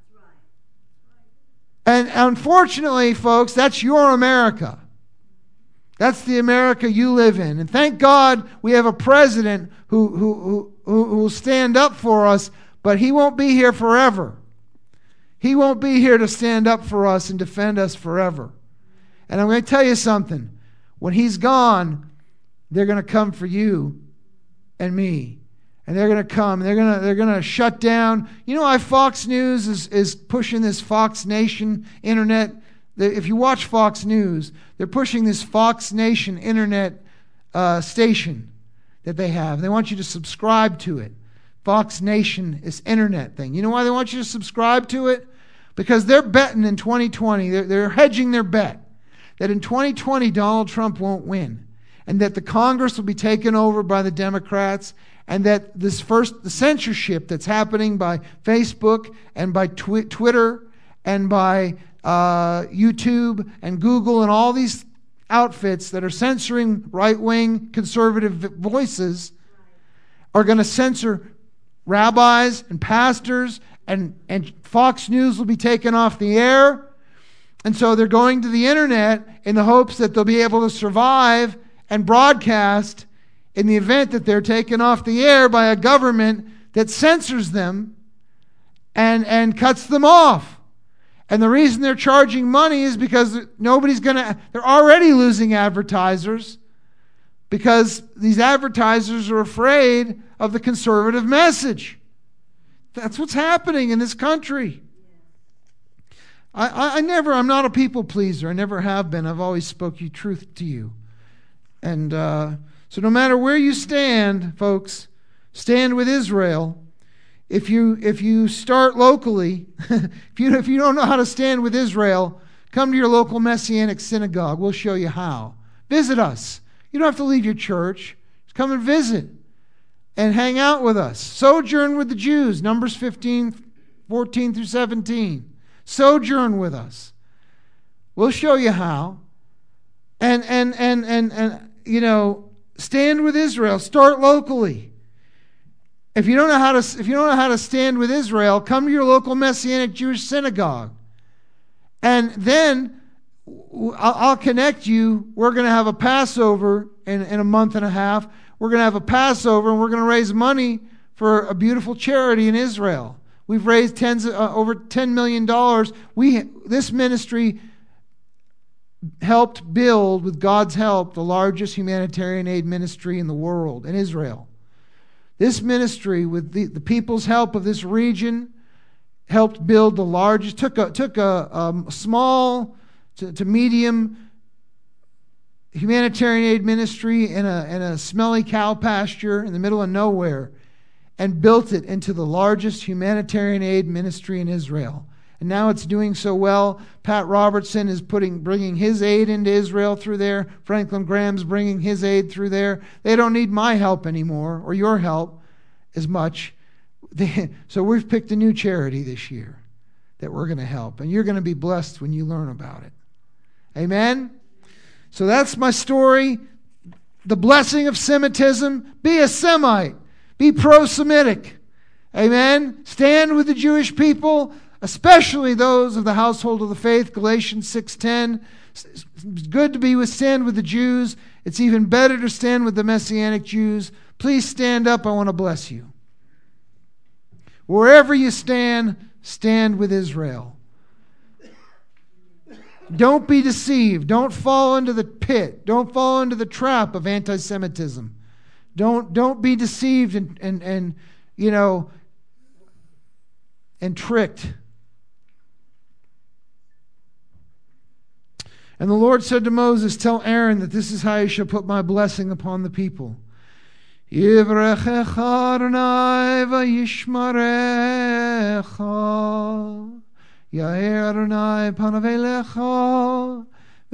And unfortunately, folks, that's your America. That's the America you live in. And thank God we have a president who will stand up for us, but he won't be here forever. He won't be here to stand up for us and defend us forever. And I'm going to tell you something. When he's gone, they're going to come for you and me. And they're going to come. They're going to shut down. You know why Fox News is pushing this Fox Nation internet? If you watch Fox News, they're pushing this Fox Nation internet station that they have. They want you to subscribe to it. Fox Nation, this internet thing. You know why they want you to subscribe to it? Because they're betting in 2020, they're hedging their bet that in 2020 Donald Trump won't win, and that the Congress will be taken over by the Democrats, and that the censorship that's happening by Facebook and by Twitter and by YouTube and Google and all these outfits that are censoring right-wing conservative voices are going to censor rabbis and pastors, and Fox News will be taken off the air. And so they're going to the internet in the hopes that they'll be able to survive and broadcast in the event that they're taken off the air by a government that censors them and cuts them off. And the reason they're charging money is because they're already losing advertisers, because these advertisers are afraid of the conservative message. That's what's happening in this country. I'm not a people pleaser. I never have been. I've always spoken truth to you. And so no matter where you stand, folks, stand with Israel. If you start locally, if you don't know how to stand with Israel, come to your local Messianic synagogue. We'll show you how. Visit us. You don't have to leave your church. Just come and visit and hang out with us. Sojourn with the Jews, Numbers 15, 14 through 17. Sojourn with us. We'll show you how. And stand with Israel. Start locally. If you don't know how to stand with Israel, come to your local Messianic Jewish synagogue. And then I'll connect you. We're going to have a Passover in a month and a half. We're going to have a Passover, and we're going to raise money for a beautiful charity in Israel. We've raised over $10 million. This ministry helped build, with God's help, the largest humanitarian aid ministry in the world, in Israel. This ministry, with the people's help of this region, helped build the largest, took a small to medium humanitarian aid ministry in a smelly cow pasture in the middle of nowhere, and built it into the largest humanitarian aid ministry in Israel. And now it's doing so well. Pat Robertson is bringing his aid into Israel through there. Franklin Graham's bringing his aid through there. They don't need my help anymore, or your help as much. So we've picked a new charity this year that we're going to help. And you're going to be blessed when you learn about it. Amen? So that's my story. The blessing of Semitism. Be a Semite. Be pro-Semitic. Amen? Stand with the Jewish people, especially those of the household of the faith. Galatians 6:10. It's good to stand with the Jews. It's even better to stand with the Messianic Jews. Please stand up. I want to bless you. Wherever you stand, stand with Israel. Don't be deceived. Don't fall into the pit. Don't fall into the trap of anti-Semitism. Don't be deceived and tricked. And the Lord said to Moses, tell Aaron that this is how you shall put my blessing upon the people. Yivrechecha Adonai v'yishmarecha. Yair Adonai panav elecha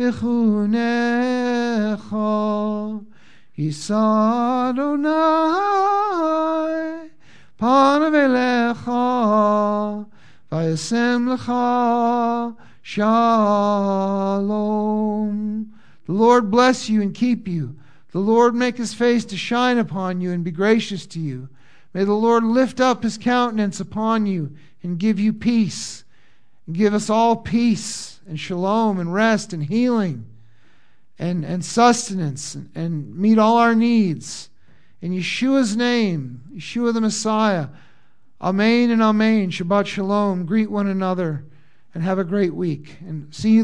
v'chunecha. Yisa Adonai panav elecha v'yasem lecha shalom. The Lord bless you and keep you. The Lord make his face to shine upon you and be gracious to you. May the Lord lift up his countenance upon you and give you peace. And give us all peace and shalom and rest and healing and sustenance and meet all our needs. In Yeshua's name, Yeshua the Messiah. Amen and amen. Shabbat shalom. Greet one another and have a great week. And see you